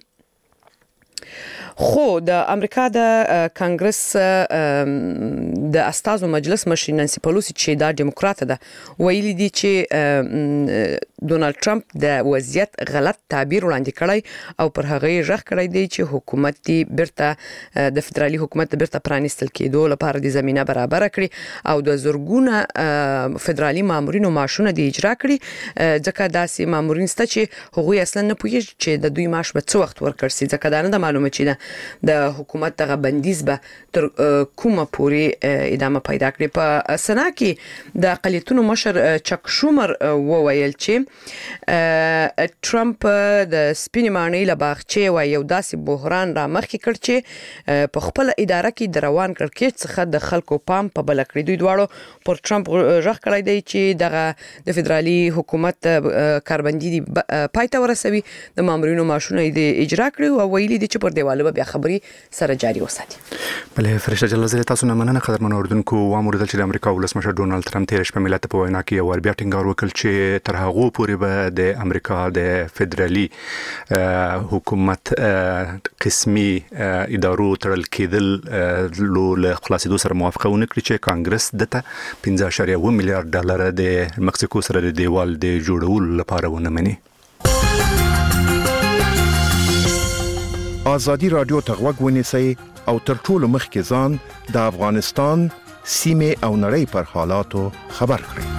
[SPEAKER 8] خو د امریکا د کانګرس د استازو مجلس مشر نانسي پلوسی چې دا دیموکرات ده ویلي دي چې ډونالد ټرمپ د وضعیت غلط تعبیر وړاندې کړی او پر هغه ژغ کړی دی چې حکومت دی بیرته د فدرالي حکومت بیرته پرانیستل کېدو لپاره د زمينه برابر کړي او د زورګونه فدرالي مامورینو معاشونه دی اجرا کړي ځکه داسې مامورین ست چې هغوی اصلا نه پوهیږي چې د دوی معاش به څو وخت ورکړي ځکه دا نه معلومه چې د حکومت دغه بندیز به تر کومه پورې ادامه پیدا کړي. په سنا کې د اقلیتونو مشر چک شومر وویل چې ټرمپ د سپینې ماڼۍ له باغچې و یو داسې بحران را مخکې کړ چې په خپل اداره کې د روان کړکېچ څخه د خلکو پام په بل کړی. دوی دواړو پر ټرمپ ژغ کړی دی چې دغه د فدرالي حکومت کاربندي دی پایته ورسوي د مامورینو معاشونه دی اجرا کړي او ویلي دي چې پر دیواله بیا خبري سره جاري وساتي.
[SPEAKER 1] بله فرشته جلال تاسو نه مننه قدرمن اوردونکو. وامر دل چې د امریکا ولسمشر ډونالد ټرمپ تیر شپه ملت په وینا کې یو ور بیا ټینګار وکړ چې تر هغه پورې به د امریکا د فدرالي حکومت قسمي ادارو تړل کېدل له خلاصېدو سره موافقه ونه کړي چې کانګرس دته پنځه اعشاریه اووه میلیارډ ډالر د مکسیکو سره د دیوال د جوړولو لپاره ونه مني.
[SPEAKER 7] آزادی رادیو تغوږ ونیسئ او تر ټولو مخکې ځان د افغانستان سیمې او نړۍ پر حالاتو خبر کړئ.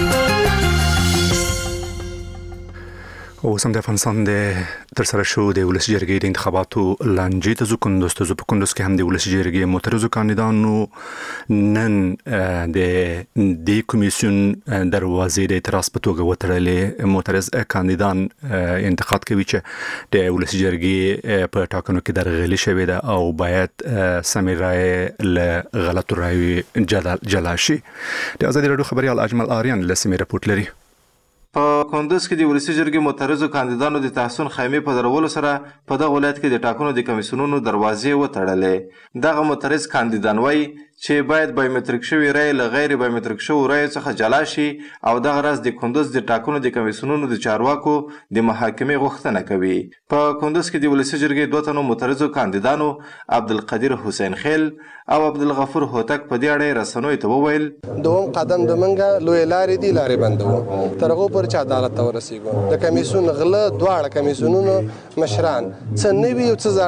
[SPEAKER 1] او سم د افغانستان د تر سره شو د ولس جرګې د انتخاباتو لانجې ته کندوز ته په کندوز کې هم د ولس جرګې معترضو کاندیدانو نن د د کمیسیون دروازې د اعتراض په توګه وتړلې. معترض کاندیدان انتقاد کوي چې د ولس جرګې په ټاکنو کې درغلي شوې ده او باید سمې رایې له غلطو رایو جلا شي. د ازادي راډیو خبريال اجمل آریان له سیمې رپورټ لري.
[SPEAKER 9] په کندوز کې د ولسی جرګې معترضو کاندیدانو د تحسن خیمې په درولو سره په دغه ولایت کې د ټاکنو د کمیسیونونو دروازې وتړلې. دغه معترض کاندیدان وایي چې باید بایومتریک شوي رایې له غیر بایومتریک شوو رایو څخه جلا شي او دغه راز د کندوز د ټاکنو د کمیسیونونو د چارواکو د محاکمې غوښتنه کوي. په کندوز کې د ولسي جرګې دوه تنو معترضو کاندیدانو عبدالقدیر حسین خیل او عبدالغفور هوتک په دې اړه رسنیو ته وویل
[SPEAKER 5] دوم قدم د منګه لوی لارې دي لارې بندوو تر هغو پورې چې عدالت ته ورسیږو. د کمیسیون غله دواړه کمیسیونونو مشران څه نوي او څه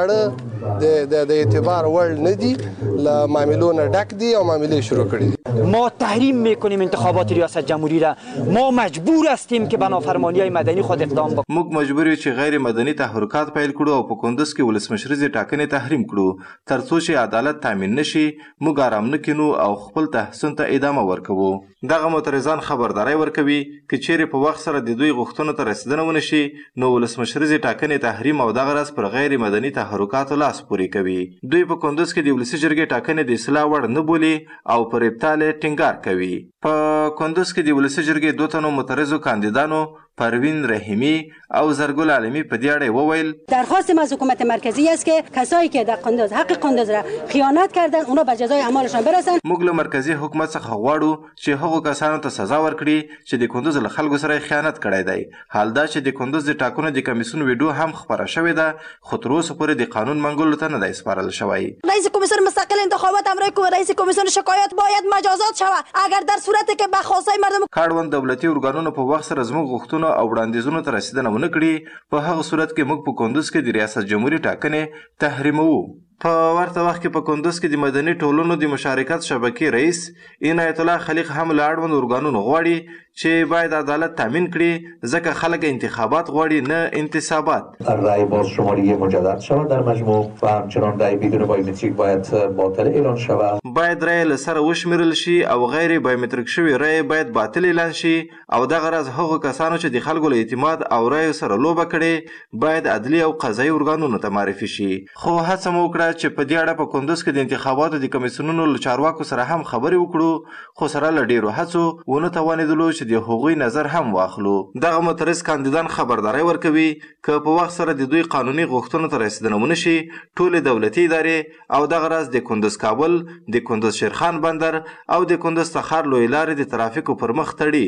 [SPEAKER 5] زاړه د اعتبار وړ نه دي، له معاملو نه ډک دي او معاملې شروع کړي دي.
[SPEAKER 10] ما تحریم میکنیم انتخابات ریاست جمهوری را. ما مجبور هستیم که به نافرمانی های مدنی خود اقدام بکنیم.
[SPEAKER 9] موږ مجبور یو چې غیر مدني تحرکات پیل کړو او په کندوز کې ولسمشریزې ټاکنې تحریم کړو ترڅو چې عدالت تامین نشي. موږ آرام نه کینو او خپل تحسن ته ادامه ورکوو. دغه معترضان خبرداري ورکوي که چیرې په وخت سره د دوی غوښتنو ته رسیدنه ونه شي نو ولسمشریزې ټاکنې تحریم او دغه راز پر غیر مدني تحرکاتو لاس پورې کوي. دوی په کندوز کې د ولسي جرګې ټاکنې د اصلاح وړ نه بولي او پر ابطال ټینګار کوي. په کندوز کې د ولسي جرګې دوه تنو معترضو کاندیدانو پروین رحیمی او زرگل عالمی په دې اړه وویل
[SPEAKER 11] درخواست از حکومت مرکزی است که کسایی که در کندوز حق کندوز را خیانت کردن اونا به جزای اعمالشان برسن.
[SPEAKER 9] موږ له مرکزی حکومت څخه غواړو چې هغو کسانو ته سزا ورکړي چې د کندوز له خلکو سره خیانت کړی دی. حال دا چې د کندوز د ټاکنو د کمیسیون ویډیو هم خپره شوې ده خو تر اوسه پورې د قانون منګولو ته نه دی سپارل شوی.
[SPEAKER 11] رئیس کمیسیون مستقل انتخابات امر رئیس کمیسیون شکایت باید مجازات شود اگر در صورتی که به خواستای مردم
[SPEAKER 9] کاروان دولتي ارګانونو په وخت سره زموږ غوښتنو او وړاندیزونو ته رسیدنه ونه کړي په هغه صورت کې موږ په کندوز کې د ریاست جمهوریت ټاکنې تحریموو. په ورته وخت کې په کندوز کې د مدني ټولنو د مشارکت شبکې رئیس عنایت الله خلیق هم له اړوند ارګانونو غواړي چې باید عدالت تامین کړي ځکه خلک انتخابات غواړي نه انتصابات.
[SPEAKER 12] رای بازشماری مجدد شود در مجموع و همچنان رای بدون بایومتریک باید باطل اعلان شود.
[SPEAKER 9] باید رای له سره وشمیرل شي او غیر بایومتریک شوی رای باید باطل اعلان شي او دغه راز هغو کسانو چې د خلکو له اعتماد او رای سره لوبه کړي باید عدلي او قضایي ارګانونو ته معرفي شي. خو هڅه مو وکړه چې په دې اړه په کندوز کې د انتخاباتو د کمیسیونونو له چارواکو سره هم خبرې وکړو خو سره له ډیرو هڅو ونه توانېدلو چې د هغوی نظر هم واخلو. دغه معترض کاندیدان خبرداري ورکوي که په وخت سره د دوی قانوني غوښتنو ته رسیدنه ونه شي ټولې دولتي ادارې او دغه راز د کندوز کابل د کندوز شیرخان بندر او د کندوز تخار لوی لارې د ترافیکو پر مخ تړي.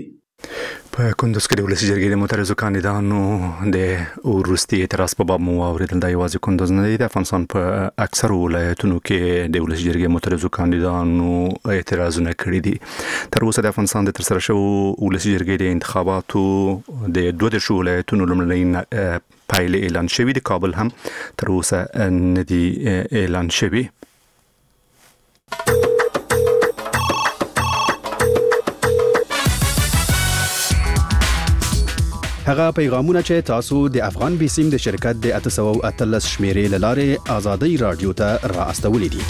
[SPEAKER 1] په کندوز کې د ولسي جرګې د معترضو کاندیدانو د وروستي اعتراض په باب مو واورېدل. دا یوازې کندوز نه دی، د افغانستان په اکثرو ولایتونو کې د ولسي جرګې معترضو کاندیدانو اعتراضونه کړي دي. تر اوسه د افغانستان د ترسره شوو ولسي جرګې د انتخاباتو د دوه دېرشو ولایتونو لومړنۍ پایلې اعلان شوي دي. کابل هم تر اوسه نه دي اعلان شوي.
[SPEAKER 13] هغه پیغامونه چې تاسو د افغان بیسیم د شرکت د اته سوه او اتلس شمیرې لاره آزادۍ رادیو ته را استولې دي.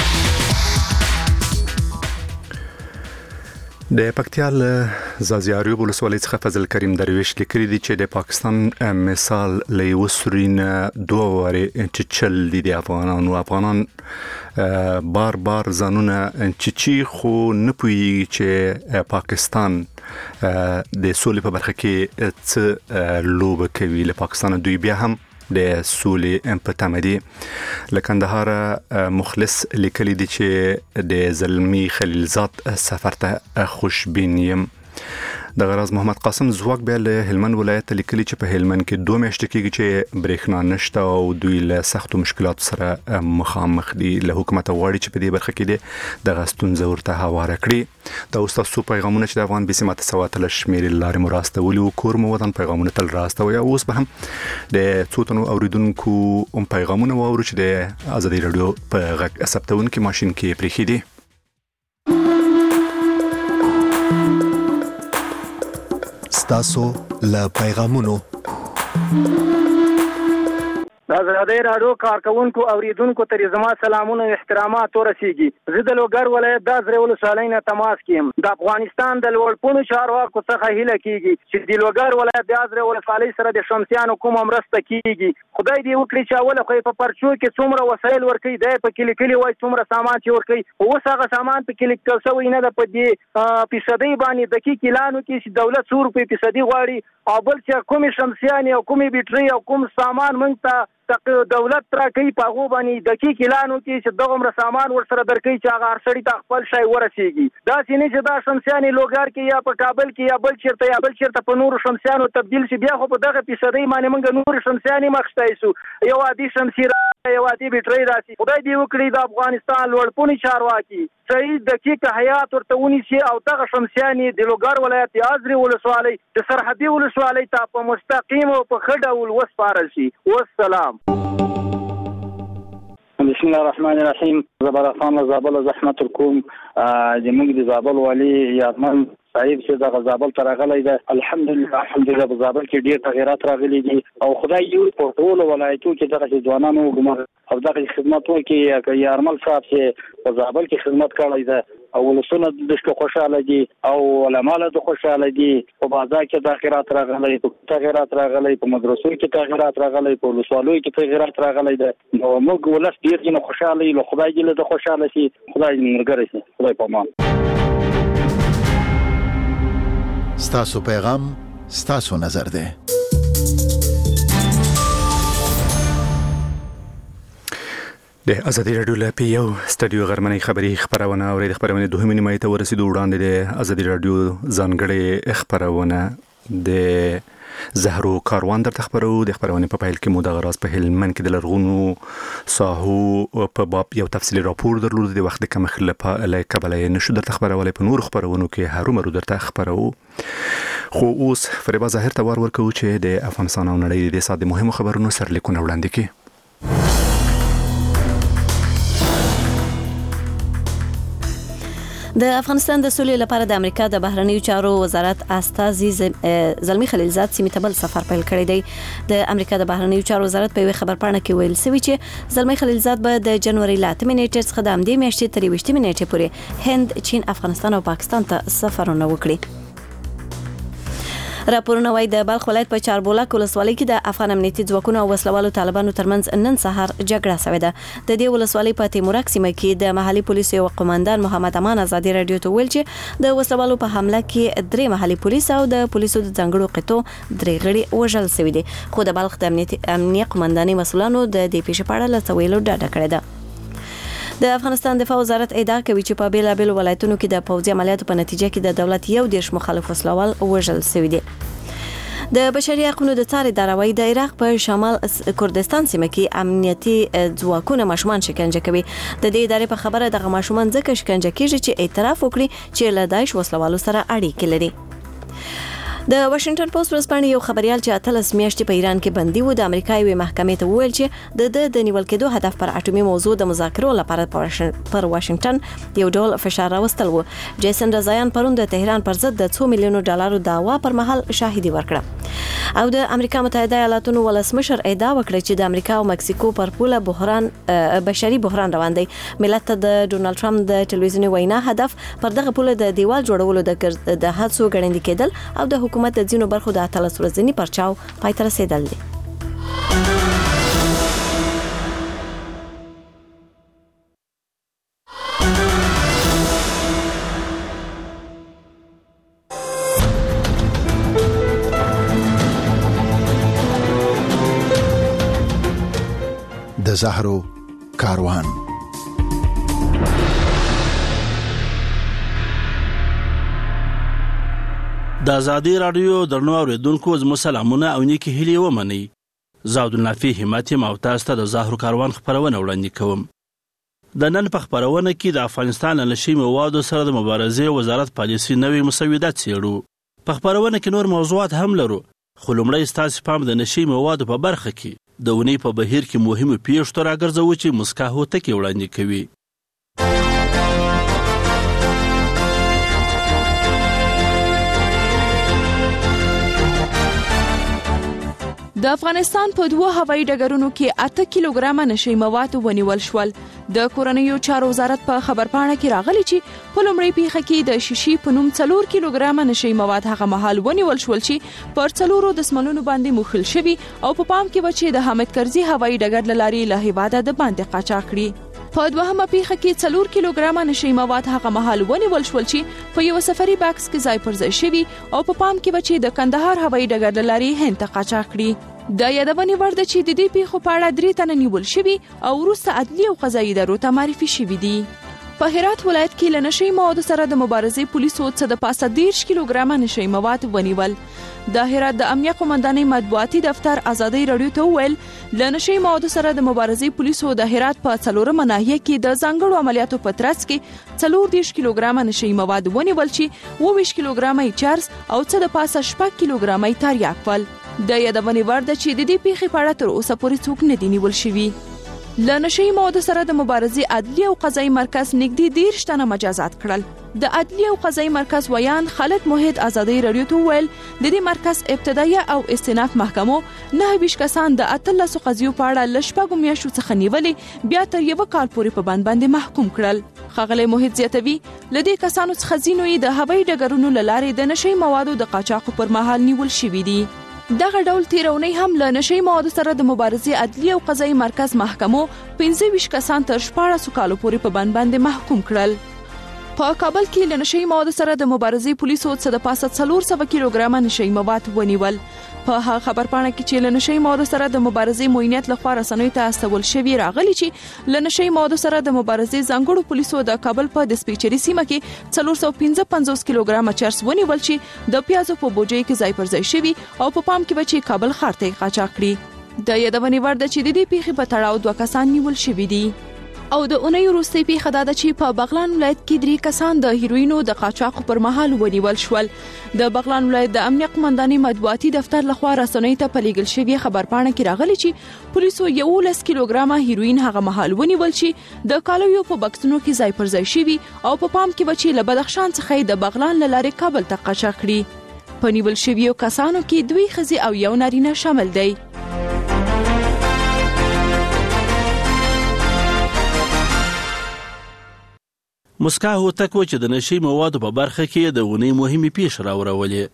[SPEAKER 1] د پکتیا له زازیاریو ولسوالۍ څخه فضل کریم درویش لیکلي دي چې د پاکستان مثال له یو سورینه دوه وارې چچل دي د افغانانو افغانان بار بار ځانونه چچي خو نه پوهیږي چې پاکستان د سولې په برخه کې څه لوبه کوي. له پاکستان دوی بیا هم د سولې په تمه دي. له کندهار مخلص لیکلي دي چې د زلمی خلیلزاد سفر ته خوشبین یم. د غراز محمد قاسم زواک بیا له هلمند ولایت لیکلي چې په هلمند کې دوه میاشتې کېږي چې برېښنا نشته او دوی له سختو مشکلاتو سره مخامخ دي. له حکومت غواړي چې په دې برخه کې د دغه ستونزه ورته هواره کړي. دا اوس تاسو پیغامونه چې د افغان بیسیم اته سوه اتلس شمیرې لارې مو راستولي وو. کور مو وطن پیغامونه تل راستوئ. اوس به هم د څو تنو اوریدونکو هم پیغامونه واورو چې د ازادي راډیو په غږ ثبتونکي ماشین کې پرېښي دي.
[SPEAKER 14] ستاسو له پیغامونو
[SPEAKER 15] د ازادۍ راډیو کارکونکو اوریدونکو ته زما سلامونه او احترامات ورسیږي. زه د لوګر ولایت د ازرې ولسوالۍ نه تماس کوم. د افغانستان د لوړپوړو چارواکو څخه هیله کیږي چې د لوګر ولایت د ازرې ولسوالۍ سره د شمسیانو کومه مرسته کیږي. خدای دې وکړي چې اوله خو په پرچو کې څومره وسایل ورکړي دی په کلی کلی وای څومره سامان چې ورکړي اوس هغه سامان په کلی کې څه وینه د په دې فیصدي باندې دقیق اعلان وکړي چې دولت څو روپۍ فیصدي غواړي او بل چې کومې شمسیانې او کومې بیټرۍ او کوم سامان موږ ته دولت را کوي په هغو باندې دقیق اعلان وکړي چې دغومره سامان ورسره درکوي چې هغه هر سړي ته خپل شی ورسېږي. داسې نه چې دا شمسیانې لوګار کې یا په کابل کې یا بل چېرته یا بل چېرته په نورو شمسیانو تبدیل شي، بیا خو په دغه فیصدۍ باندې موږ نورې شمسیانې مخشتی سو، یو عادي شمسي یو عادي بیټرۍ راسي. خدای دې وکړي د افغانستان لوړپوړي چارواکي صحیح دقیق حیات ورته ونیسي او دغه شمسیانې د لوګر ولایت د ازرې ولسوالۍ د سرحدي ولسوالۍ ته په مستقیم او په ښه ډول وسپارل شي. والسلام.
[SPEAKER 16] بسم الله الرحمن الرحیم. زبر خان زابل زحمت الکوم د موږ د زابل والی یادمن صاحب چې د زابل ته راغلی ده. الحمدلله الحمدلله په زابل کې ډیر تغیرات راغلي دي او خدای یو په ټول ولایتو کې دغه ځوانانو ګمر او دغه خدمت وکړي. یارمل صاحب چې په زابل کې خدمت کړی ده او ولسونه د دشکو خوشاله دي او علماء له خوشاله دي. په بازار کې تغیرات راغلي، په تغیرات راغلي، په مدرسو کې تغیرات راغلي، په ولسوالۍ کې تغیرات راغلي ده. نو موږ ولس ډیر جن خوشاله یو. خدای دې له خوشاله شي، خدای دې مرګري شي. خدای په امان.
[SPEAKER 7] ستاسو پیغام ستاسو نظر ده.
[SPEAKER 1] د ازادي راډیو له پی یو سټډیو غرمنۍ خبری خبرونه او د خبرونه دوه نیمه ته ورسېدو. وړاندې د ازادي راډیو ځانګړې خبرونه د زهرو کاروان در خبرو. د خبرونه په پایل کې مو د غراس په هلمند کې د لرغونو ساحو په باب یو تفصیلی راپور درلود. د وخت کم خله په کابل نشو در خبرونه په نور خبرونو کې هرو مرو در خبرو. خو اوس فریبا ظاهر ته ور ورکو چې د افغانستان او نړۍ د ساده مهمو خبرونو سرلیکونه وړاندې کړي.
[SPEAKER 2] د افغانستان د سولې لپاره د امریکا د بهرنیو چارو وزارت استازي زلمی خلیلزاد سیمې ته بل سفر پیل کړی دی. د امریکا د بهرنیو چارو وزارت په یوه خبرپاڼه کې ویل شوی چې زلمی خلیلزاد به د جنوري له اتمې نیټې څخه د همدې میاشتې تر یویشتمې نیټې پورې هند، چین، افغانستان او پاکستان ته سفرونه وکړي. راپورونه وايي د بلخ ولایت په چاربولک ولسوالۍ کې د افغان امنیتي ځواکونو او وسلوالو طالبانو ترمنځ نن سهار جګړه شوې ده. د دې ولسوالۍ په تیمورک سیمه کې د محلي پولیسو یو قومندان محمد امان ازادي رادیو ته ویل چې د وسلوالو په حمله کې درې محلي پولیس او د پولیسو د ځنګړو قطو درې غړي وژل شوي دي. خو د بلخ د امنیتي امنیه قومنداني مسؤلانو د دې پیښې په اړه له څه ویلو ډډه کړې ده. د افغانستان دفاع وزارت ادعا کوي چې په بیلابیلو ولایتونو کې د پوځي عملیاتو په نتیجه کې د دولت یو دیرش مخالف وسلوال وژل شوي دي. د بشري حقوقو د څار ادارې د عراق په شمال کردستان سیمه کې امنیتي ځواکونه ماشومان شکنجه کوي. د دې ادارې په خبره دغه ماشومان ځکه شکنجه کیږي چې اعتراف وکړي چې له داعش وسلوالو سره اړیکې لري. د واشنگټن پوسټ ورځپاڼې یو خبريال چې اتلس میاشتې په ایران کې بندي و د امریکا یوې محکمې ته وویل چې د د نیول کېدو هدف پر اټومي موضوع د مذاکرو لپاره پر واشنگټن یو ډول فشار راوستل و. جیسن رضایان پرون د تهران پر ضد د څو میلیونو ډالرو دعوا پر مهال شاهدي ورکړه او د امریکا متحده ایالاتونو ولسمشر ادعا وکړه چې د امریکا او مکسیکو پر پوله بحران بشري بحران روان دی. ملت ته د ډونالد ټرمپ د ټلویزیوني وینا هدف پر دغه پوله د دیوال جوړولو د د حادثو غړندې کېدل او د حکومت د ځینو برخو د اتلس ورځني پرچاو پای ته رسیدل دي.
[SPEAKER 7] د زهرو کاروان.
[SPEAKER 17] د ازادي رادیو درنو اوریدونکو زموږ سلامونه او نیکی هیلې ومنئ. زه عبدالنافع همت یم او تاسو ته د زهرو کاروان خپرونه وړاندې کوم. د نن په خپرونه کې د افغانستان له نشي موادو سره د مبارزې وزارت پالیسي نوې مسودات څیړو. په خپرونه کې نور موضوعات هم لرو، خو لومړی ستاسو پام د نشي موادو په برخه کې د ونې په بهیر کې مهمه پیښو ته راګرځوو چې مسکا هوتکې وړاندې کوي.
[SPEAKER 18] د افغانستان په دوه هوایي ډګرونو کې اته کیلوګرامه نشي مواد ونیول شول. د کورنیو چارو وزارت په خبرپاڼه کې راغلي چې په لومړۍ پیښه کې د شیشي په نوم څلور کیلوګرامه نشي مواد هغه مهال ونیول شول چې پر څلورو دسمالونو باندې موخل شوي او په پام کې و چې د حامد کرزي هوایي ډګر له لارې له هیواده د باندې قاچاق کړي. په دوهمه پیښه کې څلور کیلوګرامه نشي مواد هغه مهال ونیول شول چې په یو سفري باکس کې ځای پر ځای شوي او په پام کې و چې د کندهار هوایي ډګر له لارې هند ته قاچاق کړي. د یادونې وړ ده چې د دې پیښو په اړه درې تنه نیول شوي او وروسته عدلي او قضایي ادارو ته معرفي شوي دي. په هرات ولایت کې له نشهیي موادو سره د مبارزې پولیسو څه د پاسه دېرش کیلوګرامه نشهیي مواد ونیول. د هرات د امنیه قومندانۍ مطبوعاتي دفتر ازادۍ راډیو ته وویل له نشهیي موادو سره د مبارزې پولیسو د هرات په څلورمه ناحیه کې د ځانګړو عملیاتو په ترڅ کې څلور دېرش کیلوګرامه نشهیي مواد ونیول چې اووه ویشت کیلوګرامه یې چرس او څه د پاسه شپږ کیلوګرامه یې تریاک ول. د یادونې وړ ده چې د دې پیښې په اړه تر اوسه پورې څوک نه دي نیول شوي. له نشهیي موادو سره د مبارزې عدلي او قضایي مرکز نږدې دېرش تنه مجازات کړل. د عدلي او قضایي مرکز ویان خالد موحد ازادۍ راډیو ته وویل د دې مرکز ابتدایه او استئناف محکمو نهه ویشت کسان د اتلسو قضیو په اړه له شپږو میاشتو څخه نیولې بیا تر یوه کال پورې په بند باندې محکوم کړل. ښاغلی موحد زیاتوي له دې کسانو څخه ځینو یې د هوایي ډګرونو له لارې د نشهیي موادو د قاچاقو پر مهال نیول شوي دي. دغه ډول تیرونی هم له نشهیي موادو سره د مبارزې عدلي او قضایي مرکز محکمو پنځه ویشت کسان تر شپاړسو کالو پورې په بند باندې محکوم کړل. په کابل کې له نشهیي موادو سره د مبارزې پولیسو څه د پاسه څلور سوه کیلوګرامه نشهیي مواد ونیول. په هغه خبرپاڼه کې چې له نشهیي موادو سره د مبارزې معاونیت لخوا رسنیو ته استول شوي راغلي چې له نشهیي موادو سره د مبارزې ځانګړو پولیسو د کابل په دسپیچري سیمه کې څلور سوه پنځه پنځوس کیلوګرامه چرس ونیول چې د پیازو په بوجۍ کې ځای پر ځای شوي او په پام کې به چې کابل ښار ته یې قاچاق کړي. د یادونې وړ ده چې د دې پیښې په تړاو دوه کسان نیول شوي دي. او د اونۍ وروستۍ پیښه دا ده چې په بغلان ولایت کې درې کسان د هیروینو د قاچاقو پر مهال ونیول شول. د بغلان ولایت د امنیه قومندانۍ مطبوعاتي دفتر لخوا رسنیو ته په لیږل شوې خبرپاڼه کې راغلي چې پولیسو یولس کیلوګرامه هیروین هغه مهال ونیول چې د کالیو په بکسونو کې ځای پر ځای شوي او په پام کې به چې له بدخشان څخه یې د بغلان له لارې کابل ته قاچاق کړي. په نیول شویو کسانو کې دوی ښځې او یو نارینه شامل دی.
[SPEAKER 17] مسکا هوتک و چې د نشهیي موادو په برخه کې د اونۍ مهمې پیښې راوړولې.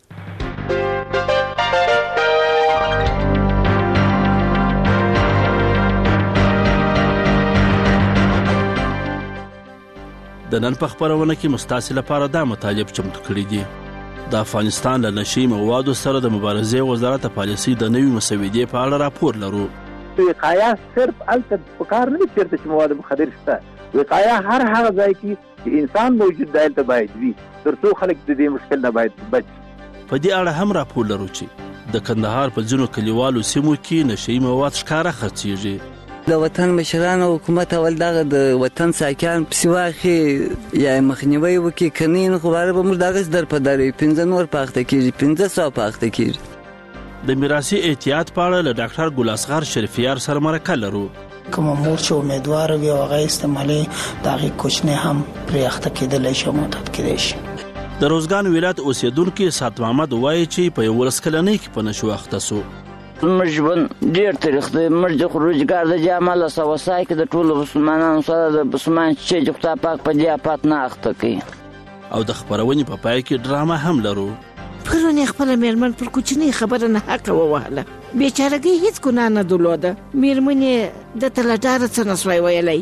[SPEAKER 17] د نن په خپرونه کې مستاسې لپاره دا مطالب چمتو کړي دي. د افغانستان له نشهیي موادو سره د مبارزې وزارت پالیسۍ د نوي مسودې په اړه راپور لرو.
[SPEAKER 19] وقایه صرف هلته په کار نه چیرته چې مواد مخدر شته، وقایه هر هغه ځای کې چې انسان موجود دی هلته باید وي تر څو خلک د دې مشکل نه باید بچ.
[SPEAKER 17] په دې اړه هم راپور لرو چې د کندهار په ځینو کلیوالو سیمو کې نشهیي مواد ښکاره خرڅېږي.
[SPEAKER 20] د وطن مشران او حکومت اول دغه د وطن ساکان پسې واخلي یا مخنیوی وکړي، که نه نو خو به موږ دغسې در په در وي، پنځه نور په اخته کېږي، پنځه سوه په اخته کېږي.
[SPEAKER 17] د میراثي احتیاط په اړه له ډاکټر ګل اصغر شریفیار سره مرکه لرو.
[SPEAKER 21] کومه مور چې امیدوار وي او هغه استعمالي د هغې کوچنی هم پرې اخته کېدلی شي او معتاد کېدی شي.
[SPEAKER 17] د روزګان ولایت اوسیدونکي سعد محمد وایي چې په یولس کلنۍ کې په نشو اخته سو.
[SPEAKER 22] زموږ ژوند ډېر تریخ دی. موږ د روزګار د دې امله سوسای کې د ټولو مسلمانانو سره د مسلمان چې د خدای پاک په دې افات نه اخته کوي.
[SPEAKER 17] او د خپرونې په پای کې ډرامه هم لرو.
[SPEAKER 23] پرون یې خپله مېرمن پر کوچنۍ خبره نه حقه ووهله. بیچارګۍ هېڅ ګناه نه درلوده. مېرمن یې ده ته له ډاره څه نه سوی ویلی.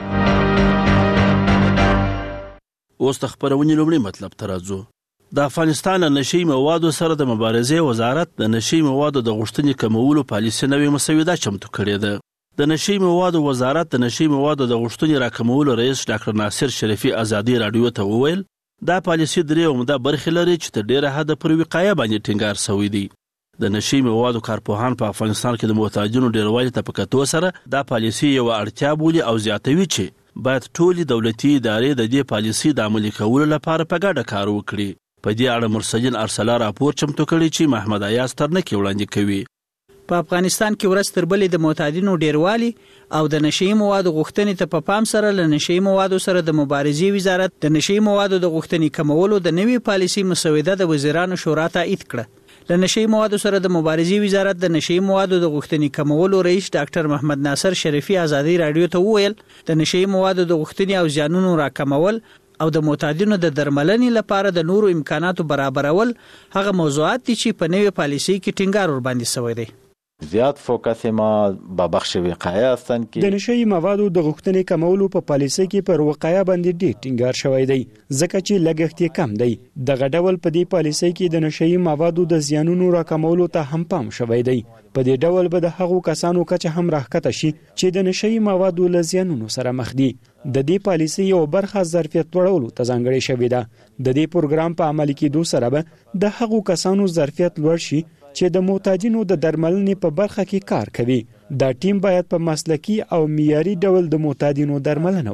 [SPEAKER 17] اوس د خپرونې لومړي مطلب ته راځو. د افغانستان له نشهیي موادو سره د مبارزې وزارت د نشهیي موادو د غوښتنې کمولو پالیسي نوې مسوده چمتو کړې ده. د نشهیي موادو وزارت د نشهیي موادو د غوښتنې راکمولو رئیس ډاکټر ناصر شریفي ازادۍ راډیو ته وویل دا پالیسي درې عمده برخې لري چې تر ډېره حده پر وقایه باندې ټینګار سوی دی. د نشهیي موادو کارپوهان په افغانستان کې د محتاجینو ډېروالي ته په کتو سره دا پالیسي یوه اړتیا بولي او زیاتوي چې باید ټولې دولتي ادارې د دې پالیسي د عملي کولو لپاره په ګډه کار وکړي. په دې اړه مرسلین ارسلا راپور چمتو کړی چې محمد ایاز ترنکي وړاندې کوي.
[SPEAKER 24] په افغانستان کې ورځ تر بلې د معتادینو ډیروالي او د نشهیي موادو غوښتنې ته په پام سره له نشهیي موادو سره د مبارزې وزارت د نشهیي موادو د غوښتنې کمولو د نوې پالیسي مسوده د وزیرانو شورا تایید کړه. له نشهیي موادو سره د مبارزې وزارت د نشهیي موادو د غوښتنې کمولو رئیس ډاکټر محمد ناصر شریفي ازادۍ راډیو ته وویل د نشهیي موادو د غوښتنې او زیانونو راکمول او د معتادینو د درملنې لپاره د نورو امکاناتو برابرول هغه موضوعات دي چې په نوې پالیسي کې ټینګار ورباندې شوی دی.
[SPEAKER 3] زیات فوکس ما به بخش وقایه هستند که
[SPEAKER 4] د نشي موادو د غوښتنې کمولو په پالیسۍ کې پر وقایه باندې ډېر ټینګار شوی دی ځکه چې لګښت یې کم دی دغه ډول په دې پالیسۍ کې د نشي موادو د زیانونو راکمولو ته هم پام شوی دی په دې ډول به د هغو کسانو کچه هم راښکته شي چې د نشي موادو له زیانونو سره مخ دي د دې پالیسۍ یو برخه ظرفیت لوړولو ته ځانګړې شوې ده د دې پروګرام په عملي کېدو سره به د هغو کسانو ظرفیت لوړ شي چې د معتادینو د درملنې په برخه کې کار کوي دا ټیم باید په مسلکي او معیاري ډول د معتادینو درملنه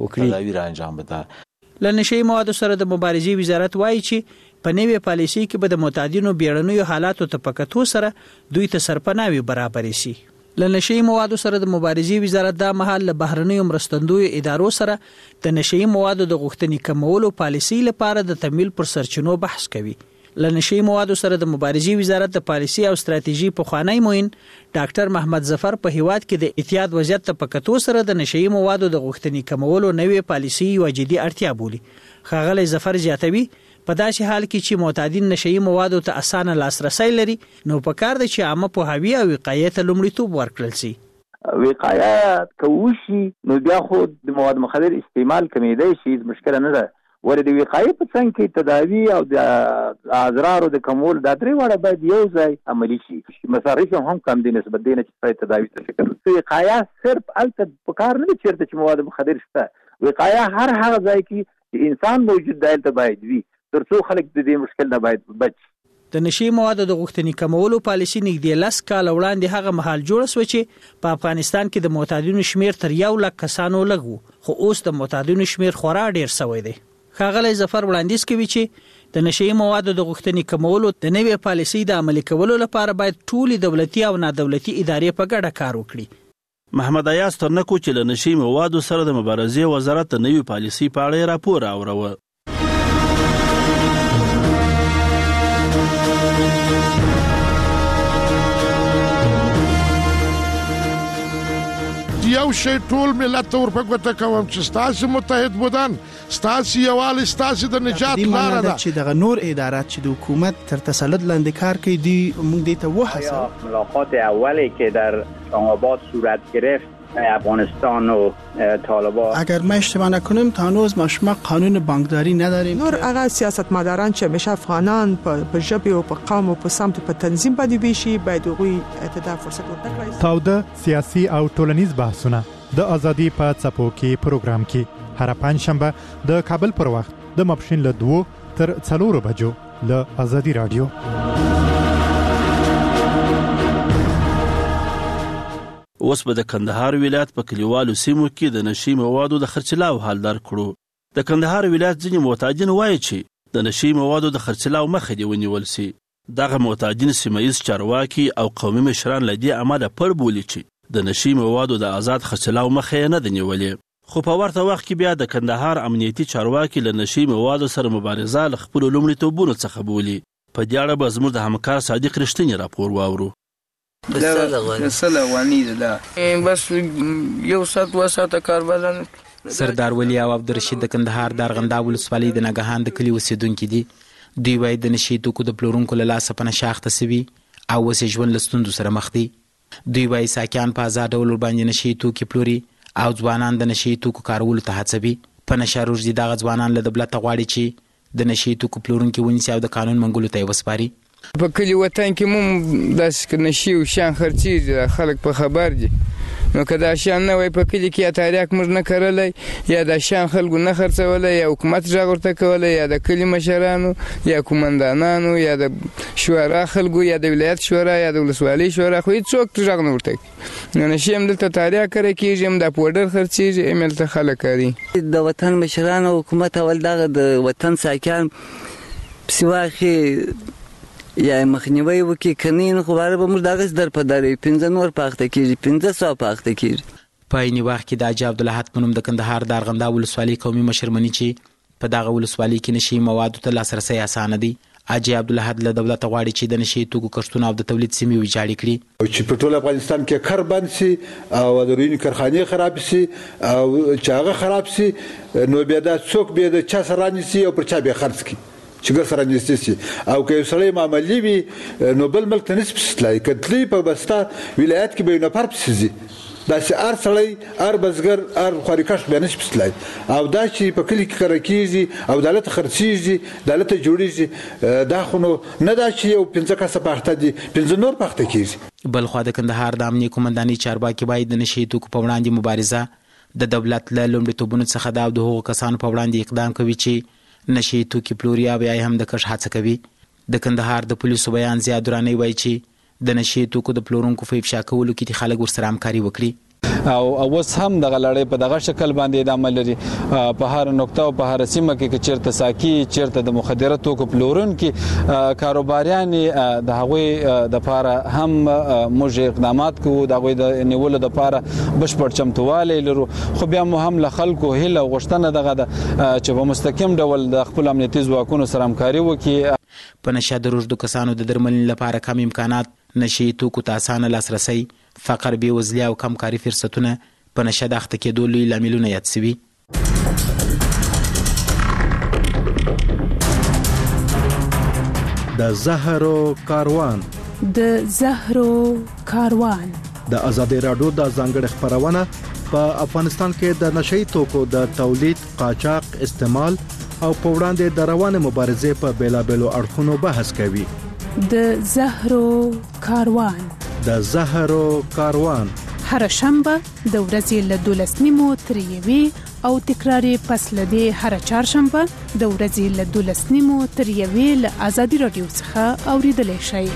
[SPEAKER 4] وکړي
[SPEAKER 24] له نشي موادو سره د مبارزې وزارت وایي چې په نوې پالیسۍ کې به د معتادینو بیړنیو حالاتو ته په کتو سره دوی ته سرپناوي برابرې شي له نشي موادو سره د مبارزې وزارت دا مهال له بهرنیو مرستندویو ادارو سره د نشي موادو د غوښتنې کمولو پالیسۍ لپاره د تمویل پر سرچینو بحث کوي له نشي موادو سره د مبارزې وزارت د پالیسي او ستراتیژي په خوانی موین ډاکټر محمد ظفر په هیواد کې د احتیاط وضعیت ته په کتو سره د نشي موادو د غوښتنې کمولو نوې پالیسي یو جدي اړتیا بولي ښاغلی ظفر زیاتوي په داسې حال کې چې معتادین نشي موادو ته اسانه لاسرسي لري نو په کار دی چې عامه پوهاوی او وقایې ته لومړیتوب ورکړل شي
[SPEAKER 19] وقایه کوشي نو بیا خو د مواد مخدر استعمال کمیدای شي مشکل نه ده ورته د وقایې په څنګ کې تداوی او د اضرار او د کمول د درې وړه باید یو ځای عملی شي مصارف هم کم دي نسبت دي نه چې تداوی څه کوي وقایه صرف الته په کار نه چیرته چې مواد مخدر شته وقایه هر هغه ځای کې چې انسان موجود دی ته باید وي ترڅو خلک د دې مشکل نه باید بچ
[SPEAKER 24] د نشي موادو د غوښتنې کمولو پالیسي نږدې لس کال وړاندې هغه مهال جوړ شو چې په افغانستان کې د معتادینو شمیر تر یو لک کسانو لږ خو اوس د معتادینو شمیر خورا ډیر شوی دی ښاغلی ظفر وړاندیز کوي چې د نشي موادو د غوښتنې کمولو د نوې پالیسۍ د عملي کولو لپاره باید ټولې دولتي او نادولتي ادارې په ګډه کار وکړي
[SPEAKER 17] محمد ایاز ترنکو چې له نشي موادو سره د مبارزې وزارت د نوې پالیسۍ په اړه راپور اوروه
[SPEAKER 6] یو شی ټول ملت ته ورپګوته کوم چې ستاسو متحد بودن ستاسو یووالی ستاسو د نجات لاره ده
[SPEAKER 8] چې دغه نور ادارات چې د حکومت تر تسلط لاندې کار کوي دی موږ دې ته وحسه
[SPEAKER 25] ملاقات اولی که در اسلام‌آباد صورت گرفت افغانستان و طالبان
[SPEAKER 8] اگر ما اشتباه نکنیم تا هنوز ما شما قانون بانکداری نداریم
[SPEAKER 26] نور هغه سیاستمداران چې همیشه افغانان په ژبه او په قوم او په سمت په تنظیم باندې بيشي باید غوي اتدا فرصت ورکړي
[SPEAKER 27] تاوده سیاسي او ټولنیز بحثونه د ازادي په څپو کې پروګرام کې هر پنځشنبه د کابل پر وخت د ماپښین له دوه تر څلورو بجو له ازادي رادیو
[SPEAKER 17] اوس به د کندهار ولایت په کلیوالو سیمو کې د نشي موادو د خرڅلاو حال در کړو د کندهار ولایت ځینې معتادین وایي چې د نشي موادو د خرڅلاو مخه دی ونیول سي دغه معتادین سیمایي چارواکي او قومي مشران لدی عمله پر بولی چې د نشي موادو د آزاد خرڅلاو مخه نه دی نیولې خو په ورته وخت کې بیا د کندهار امنیتي چارواکي له نشي موادو سره مبارزه له خپل لومړیتوبونو څخه بولی په دې اړه به زموږ د همکار صادق رښتینی راپور واورو
[SPEAKER 28] سل افغاني ده بس یو ساعت و ساعت کار بدن
[SPEAKER 29] سردار ولی او عبدالرشید د کندهار د ارغنداب ولسوالۍ د نګهان د کلي اوسیدونکي دي دوی وایي د نشي توکو د پلورونکو له لاسه په نشه اخته سوي او اوس یې ژوند له ستونزو سره مخ دي دوی وایي ساکیان په ازاد ډول ورباندې نشي توکي پلوري او ځوانان د نشي توکو کارولو ته هڅوي په نشه روږدي دغه ځوانان له دولته غواړي چې د نشي توکو پلورونکي ونیسي او د قانون منګولو ته یې وسپاري
[SPEAKER 28] په کلی وطن کې مو داسې نشي او شان خرڅېږي خلک په خبر دي نو که دا شان نه وای په کلی کې یا تاریخ موږ نه کرلی یا دا شان خلکو نه خرڅولی یا حکومت غږ ورته کولی یا د کلي مشرانو یا کومندانانو یا د شورا خلکو یا د ولایت شورا یا د ولسوالۍ شورا خو هېڅوک غږ نه ورته کوي نو نشي همدلته تاریخ کره کېږي هم دا پوډر خرڅېږي هم هلته خلک کاري
[SPEAKER 20] د وطن مشران او حکومت اول دغه د وطن ساکیان پسې واخې یا مخنیوي وکړي کني نو خو به موږ دغسې در په درې پنځه نور په اخته کېږي پنځه سوه په اخته کېږي
[SPEAKER 29] په عیني وخت کې د حاجي عبدالاحد په نوم د کندهار د ارغنداب ولسوالۍ قومي مشر مني چې په دغه ولسوالۍ کې نشي موادو ته لاسرسی اسانه دی حاجي عبدالاحد له دولته غواړي چې د نشي توکو کښتونه او د تولید سیمې ویجاړې کړي
[SPEAKER 30] چې په ټول افغانستان کې کار بند سي او د روینې کارخانې خراب سي او چې هغه خراب سي نو بیا دا څوک بیا د چا سره رانیسي او پر چا بیا خرڅ کړي چې ګر سره نږدې شي او که یو سړی معاملې وي نو بل ملک ته نشي پسې تللی که تلي په بسته ولایت کې به یو نفر پسې ځي داسې هر سړی هر بزګر هر خوارکښ بیا نشي پسې تللی او دا چې په کلي کې کره کېږي او د هلته خرڅېږي د هلته جوړېږي دا خو نو نه دا چې یو پنځه کسه پاخته دي پنځه نور پاخته کېږي.
[SPEAKER 29] بلخوا د کندهار د امنیه قومندانۍ چارواکي باید د نشهیي توکو په وړاندې مبارزه د دولت له لومړیتوبونو څخه ده او د هغو کسانو په وړاندې اقدام کوي چې نشهیي توکي پلوري او یا هم د کښ هڅه کوي. د کندهار د پولیسو بیان زیاد درانۍ وایي چې د نشهیي توکو د پلورونکو په افشا کولو کې د خلک ورسره همکاري وکړي
[SPEAKER 1] او اوس هم دغه لړۍ په دغه شکل باندې ادامه لري. په هر نقطه او په هر سیمه کې چې چیرته ساکي چیرته د مخدره توکو پلورونکي کاروباریان د هغوی د لپاره هم موږ اقدامات کوو د هغوی د نیولو د لپاره بشپړ چمتووالی لرو خو بیا مو هم له خلکو هیله او غوښتنه دغه ده چې په مستقیم ډول د خپل امنیتي ځواکونو سره همکاري وکړي.
[SPEAKER 29] په نشه د روږدو کسانو د درملنې لپاره کم امکانات، نشهیي توکو ته اسانه لاسرسی، فقر، بېوزلي او کم کاري فرصتونه په نشه د اخته کېدو لوی لاملونه یاد شوي.
[SPEAKER 5] د زهرو کاروان
[SPEAKER 9] د زهرو کاروان
[SPEAKER 5] د ازادي راډیو د ځانګړي خبرونه په افغانستان کې د نشهیي توکو د تولید، قاچاق، استعمال او په وړاندې د روانه مبارزې په بیلابېلو اړخونو بحث کوي.
[SPEAKER 9] د زهرو کاروان
[SPEAKER 5] د زهرو کاروان
[SPEAKER 9] هر شنبه د ورځې له دولس نیمو تر یوې او تکراري پس له دې هر چهارشنبه د ورځې له دولس نیمو تر یوې له ازادي راډیو څخه اوریدلای شئ.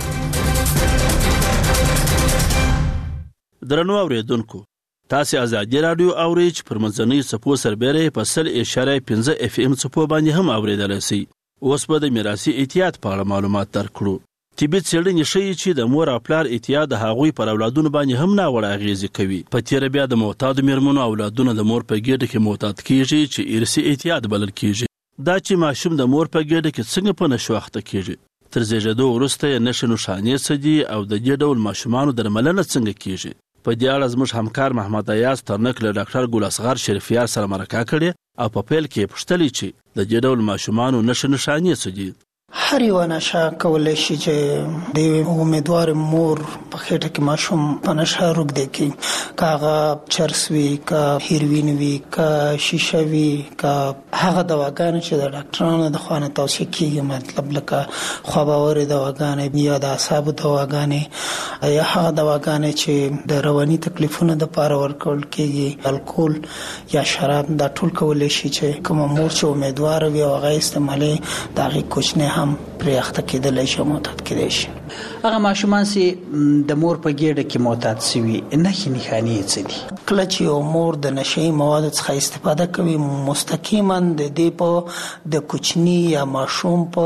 [SPEAKER 17] درنو اوریدونکو، تاسو ازادي راډیو اورئ چې پر منځنۍ څپو سربېره په سل اشاریه پنځه اف ام څپو باندې هم اوریدلای شئ. اوس به د میراثي اعتیاد په اړه معلومات درکړو. طبي څېړنې ښیي چې د مور او پلار اعتیاد د هغوی پر اولادونو باندې هم ناوړه اغېزې کوي. په تېره بیا د معتادو مېرمنو اولادونه د مور په ګېډه کې معتاد کېږي چې ارثي اعتیاد بلل کېږي. دا چې ماشوم د مور په ګېډه کې څنګه په نشو اخته کېږي، تر زېږېدو وروسته یې نښې نښانې څه دي او د دې ډول ماشومانو درملنه څنګه کېږي. په دې اړه زموږ همکار محمد ایاز ترنک له ډاکټر ګل اصغر شریفیار سره مرکه کړې او په پیل کې یې پوښتلې چې د دې ډول ماشومانو نښې نښانې څه دي.
[SPEAKER 21] هر یو نشه کولای شي چې د امیدوار مور په خېټه کې ماشوم په نشه روږدی کړي، که هغه چرس وي، که هیروین وي، که شیشه وي، که هغه دواګانې چې د ډاکټرانو د خوا نه توصیه کېږي، مطلب لکه خواباورې دواګانې یا د اعصابو دواګانې یا هغه دواګانې چې د رواني تکلیفونو دپاره ورکول کېږي، الکول یا شراب، دا ټول کولی شي چې کومه مور چې امیدواره وي او هغه استعمالي د هغې کوچنی هم پرې اخته کېدلی شي، معتاد کېدی شي.
[SPEAKER 24] هغه ماشومان چې د مور په ګېډه کې معتاد شوي نښې نښانې یې څه دي؟
[SPEAKER 21] کله چې یو مور د نشهیي موادو څخه استفاده کوي، مستقیما د دې په د کوچني یا ماشوم په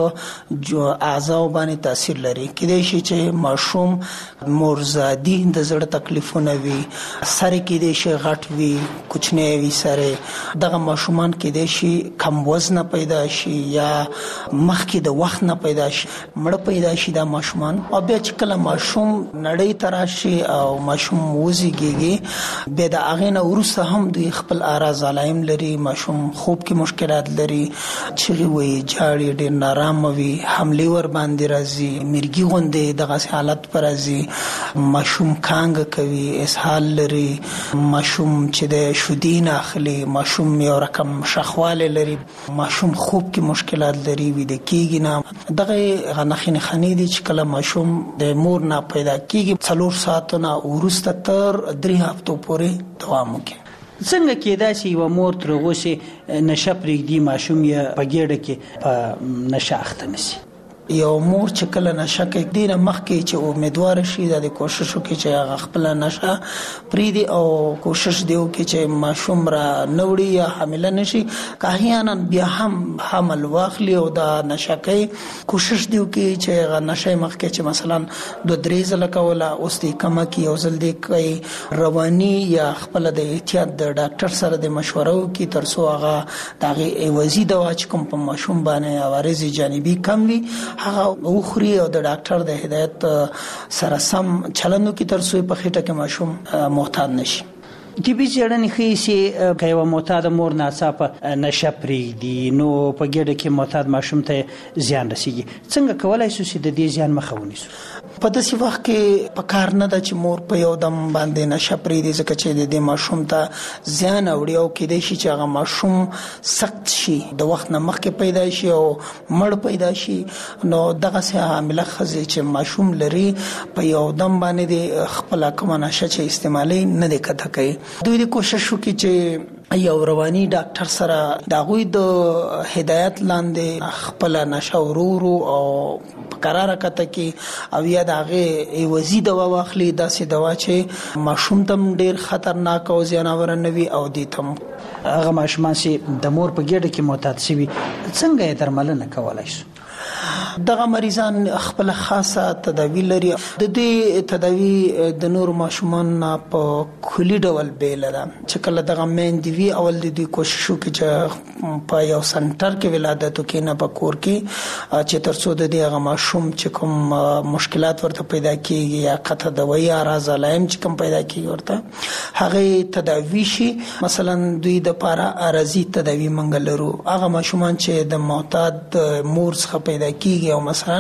[SPEAKER 21] اعضاو باندې تاثیر لري. کېدای شي چې ماشوم مورزادي د زړه تکلیفونه وي، سر کېدای شي غټ وي، کوچنی وي سر. دغه ماشومان کېدای شي کم وزنه پیدا شي یا مخکې د وخت نه پیدا شي، مړه پیدا شي دا ماشومان. او بیا چې کله ماشوم نړۍ ته راشي او ماشوم وزیږي، بیا د هغې نه وروسته هم دوی خپل اعراض علائم لري. ماشوم خوب کې مشکلات لري، چغې وایي، جاړي، ډېر نارامه وي، حملې ور باندې راځي، مرګي غوندې دغسې حالت پر راځي. ماشوم کانګه کوي، اسهال لري، ماشوم چې د شیدې نه اخلي، ماشوم یو رقم شخوالی لري، ماشوم خوب کې مشکلات لري، ویده کېږي نه. دغه نښې نښانې دي چې کله ماشوم د مور نه پیدا کېږي، څلور ساعتو نه وروسته تر درې هفتو پورې دوام وکړي.
[SPEAKER 24] څنګه کېدای شي یوه مور تر هغو چې نشه پرېږدي ماشوم یې په ګېډه کې په نشه اخته نه شي؟
[SPEAKER 21] یو مور چې کله نشه کوي، دې نه مخکې چې امیدواره شي، دا د کوشش وکړي چې هغه خپله نشه پرېږدي او کوشش دې وکړي چې ماشوم را نه وړي یا حامله نه شي. که احیانا بیا هم حمل واخلي او دا نشه کوي، کوشش دې وکړي چې هغه نشه یې مخکې چې مثلا دوه درې ځله کوله، اوس دې کمه کړي، یو ځل دې کوي. رواني یا خپله د احتیاط د ډاکټر سره د مشوره وکړي تر څو هغه د هغې عوضي دوا چې کوم په ماشوم باندې عوارض جانبي کم وي هغه وخوري او د ډاکټر د هدایت سره سم چلند وکړي تر څو په خېټه کې ماشوم محتاج نشي.
[SPEAKER 24] طبي څېړنې ښیي چې که یوه معتاده مور ناڅاپه نشه پرېږدي نو په ګېډه کې معتاد ماشوم ته زیان رسېږي. څنګه کولی شو چې د دې زیان مخه ونیسو؟
[SPEAKER 21] په داسې وخت کې په کار نه ده چې مور په یو دم باندې نشه پرېږدي، ځکه چې د دې ماشوم ته زیان اوړي او کیدای شي چې هغه ماشوم سخت شي، د وخت نه مخکې پیدا شي او مړ پیدا شي. نو دغسې حامله ښځې چې ماشوم لري په یو دم باندې خپله کومه نشه چې استعمالوي نه دی قطع کوي. دوی دې کوشش وکړي چې یو رواني ډاکټر سره د هغوی د هدایت لاندې خپله نشه ورو ورو او په قراره قطع کړي او یا د هغې عوضي دوا واخلي، داسې دوا چې ماشوم ته هم ډېر خطرناک او زیانوره نه وي او دې ته هم
[SPEAKER 24] هغه ماشومان چې د مور په ګېډه کې معتاد شوي څنګه یې درملنه کولی شو؟
[SPEAKER 21] دغه مریضان خپل خاصه تداوی لري. د دې تداوی د نور ماشومان په کلی ډول بیل ده چې کله دغه میندې وي اول د دوی کوشش وکړي چې په یو سنټر کې ولادت وکړي، نه په کور کې، چې تر څو د دې هغه ماشوم چې کوم مشکلات ورته پیدا کېږي یا قطع دوایي اعراض علایم چې کوم پیدا کېږي ورته هغې تداوی شي. مثلا دوی دپاره عارضي تداوی موږ لرو. هغه ماشومان چې د معتاد مور څخه پیدا کېږي او مثلا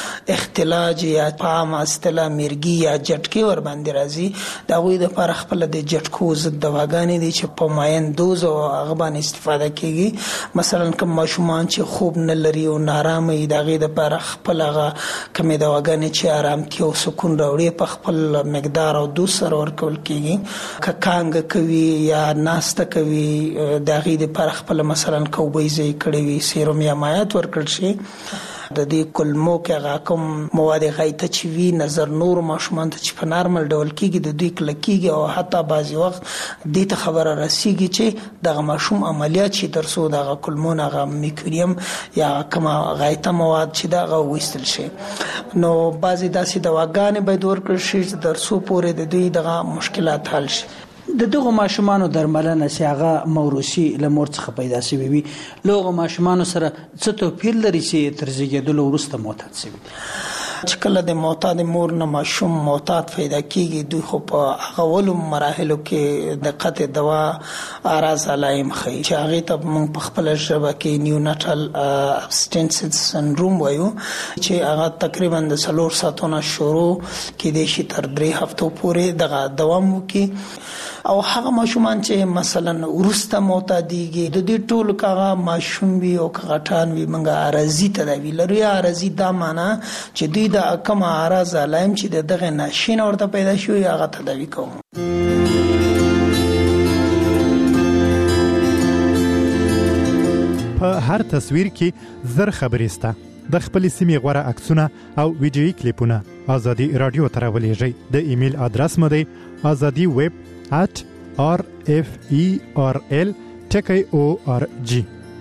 [SPEAKER 21] اختلاج یا په عامه اصطلاح مرګي یا جټکې ور باندې راځي، د هغوی دپاره خپله د جټکو ضد دواګانې دي چې په معین دوز او هغه باندې استفاده کېږي. مثلا کوم ماشومان چې خوب نه لري او نارامه وي د هغې دپاره خپل هغه کمې دواګانې چې ارامتیا او سکون راوړي په خپل مقدار او دوز سره ورکول کېږي. که کانګه کوي یا ناسته کوي د هغې دپاره خپله مثلا کوبیزه یې کړې وي سیروم یا مایعات ورکړل شي. د دې کلمو کې هغه کوم مواد غایطه چې وي نظر نور ماشومان ته چې په نارمل ډول کېږي د دوی کلک کېږي او حتی بعضې وخت دې ته خبره رسېږي چې دغه ماشوم عملیات شي تر څو دغه کلمون هغه میکونیم یا کومه غایطه مواد چې د هغه وایستل شي. نو بعضې داسې دواګانې باید ورکړل شي چې تر څو پورې د دوی دغه مشکلات حل شي.
[SPEAKER 24] د دغو ماشومانو درملنه چې هغه موروثي له مور څخه پیدا شوي وي له هغو ماشومانو سره څه توپیر لري چې تر زیږېدلو وروسته معتاد شوي؟
[SPEAKER 21] چې کله د معتاد مور نه ماشوم معتاد پیدا کېږي دوی خو په هغه اولو مراحلو کې د قطع دوا اعراض علایم ښیي چې هغې ته موږ په خپله ژبه کې نیونټل ابسټینسنس سنډروم وایو چې هغه تقریبا د څلور ساعتو نه شروع کېدای شي تر درې هفتو پورې دغه دوام وکړي. او هغه ماشومان چې مثلا وروسته معتادېږي د دې ټولو که هغه ماشوم وي او که غټان وي موږ عارضي تداوي لرو. یا عارضي دا معنا چې دوی د کوم اعراض علایم چې د دغه نشې نه ورته پیدا شوي هغه تداوي کوو.
[SPEAKER 27] په هر تصویر کې زر خبرې سته. د خپلې سیمې غوره عکسونه او ویډیویي کلیپونه ازادي راډیو ته راولیږئ. د ایمیل ادرس مو دی ازادي ویب at r f e r l ټکی او ار جی.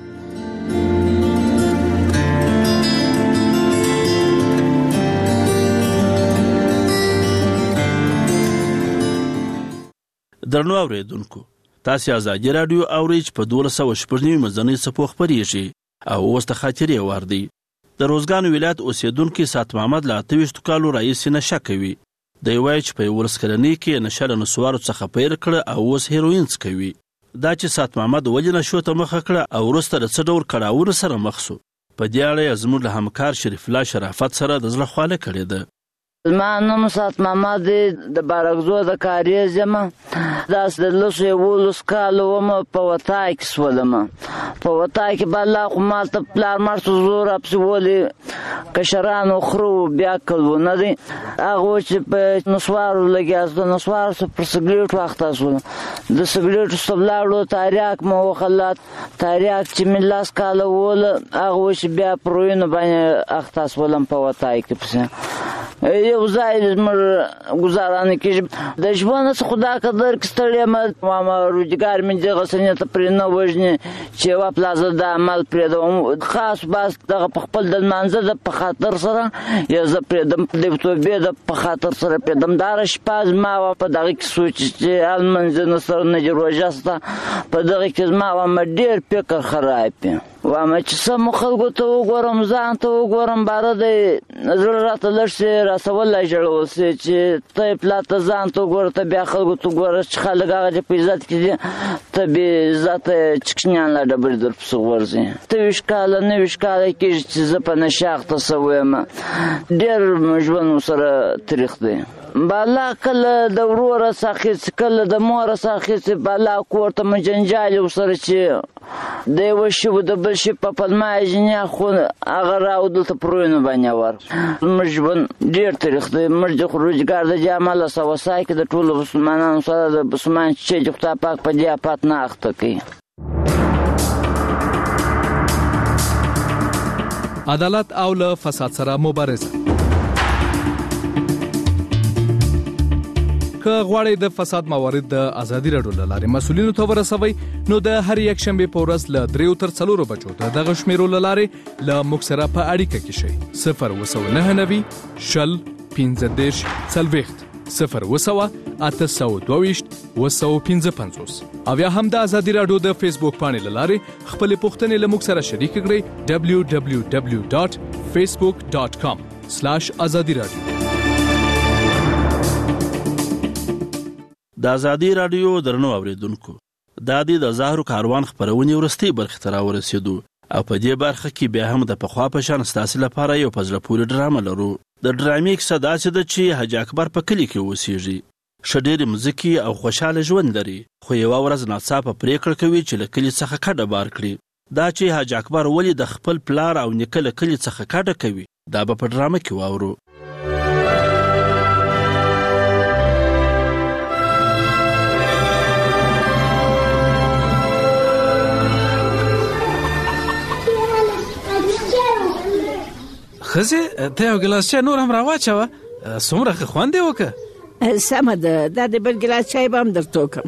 [SPEAKER 17] درنو اوریدونکو تاسو ازادي راډیو اورئ په دولس سوه شپږ نوي مزنۍ څپو خپرېږي او اوس د خاطرې وار دی. د روزګان ولایت اوسیدونکي سات محمد له اته ویشتو کالو راهیسې نشه کوي. دی وایي چې په یولس کلنۍ کې نشه له نسوارو څخه پیل کړه او اوس هیروین څکوي. دا چې سات محمد ولې نشو ته مخه کړه او وروسته د څه ډول کړاوونو سره مخ سو، په دې اړه یې زموږ له همکار شریف الله شرافت سره د زړه خواله کړې ده.
[SPEAKER 22] زما نوم سات محمد دی، د بارکزو د کاریز یم. داسې د لسو یولس کالو ومه په وطای کې سولم. په وطای کې به الله خو مالته پلار مړ شو زور اپسې ولې کشرانو خرو بیا کلونه دی. هغه چې په نسوارو لګیا د نسوارو څه پر سګرېټو اخته شولم. د سګرېټو څه ولاړو تاریاک مې وخلات. تاریاک چې مې لاس کاله وله هغه چې بیا پر وینو باندې اخته شولم په وطای کې پسې یو ځای زموږ ګزارانه کېږي. د ژوند څخه خدا قدر کې ستړی یم. ماما روزګار مې دغه سنې ته پرې نه وژني چې یوه پلازه د عمل پرېږدم. خاص باس دغه په خپل د لمانځه د په خاطر سره یا زه پرېږدم د توبې د په خاطر سره پرېږدم. دغه شپه زما وه په دغه کې سوچ چې هلمنځه نه سره نه روژه شته په دغه کې زما وه ډېر فکر خراب وي. وایم چې سم خلکو ته وګورم ځان ته وګورم باره د زړه راته لږ څه راسولی ژړول سي چې ته یې پلا ته ځان ته وګوره ته بیا خلکو ته وګوره چې خلک هغه چې په عزت کې دي ته بې عزته چکشنیان لا ډبرې درپسې غورځي ته ویشت کاله نویشت کاله کېږي چې زه په نشه اخته سوی یم ډېر ژوند ورسره تریخ دی بالا کله د وروره څخه کله د موره څخه بالا کور ته مې جنجال ورسره چې د یوه شي د بل شي په پلمه جنیا خو هغه راودلته په رویونو باندې ور زموږ ژوند ډېر تریخ دی موږ د روزګار د جامه له سوسای کې د ټولو مسلمانانو سره د مسلمان چې د خدای پاک په دې آفات نه اخته کوي
[SPEAKER 2] عدالت او له فساد سره مبارزه که غواړئ د فساد موارد د ازادي راډیو له لارې مسؤلینو ته ورسوئ نو د هر یک شنبې په ورځ له دریو تر څلورو بجو د دغه شمیرو له لارې له موږ سره په اړیکه کې شئ صفر اوه سوه نهه نوي شل پنځه دېرش څلوېښت صفر اوه سوه اته سوه دوه ویشت اوه سوه پنځه پنځوس او یا هم د ازادي راډیو د فیسبوک پاڼې له لارې خپلې پوښتنې له موږ سره شریک کړئ ډبلیو ډبلیو ډبلیو ډاټ فیسبوک ډاټ کام سلاش ازادي راډیو
[SPEAKER 17] د ازادي راډیو درنو اوریدونکو دا د زهرو کاروان خبرونه ورستي برخه تر ورسېدو او په دې برخه کې بیا هم د پخوا په شان ستاسو لپاره یو پزله پوری ډرامه لرو د ډرامې کیسه داسې ده چې حاج اکبر په کلی کې اوسېږي شډېر مزکی او خوشاله ژوند لري خو یو ورځ ناڅاپه پریکړه کوي چې له کلی څخه کډه بار کړي دا چې حاج اکبر ولې د خپل پلار او نیکه له کلی څخه کډه کوي دا به په ډرامه کې واورو
[SPEAKER 7] خزه ته یو ګلاس چای نور هم راواچوه څومره ښه خوند یې وکړه
[SPEAKER 23] سمه ده دا د بل ګلاس چای به هم درته وکړم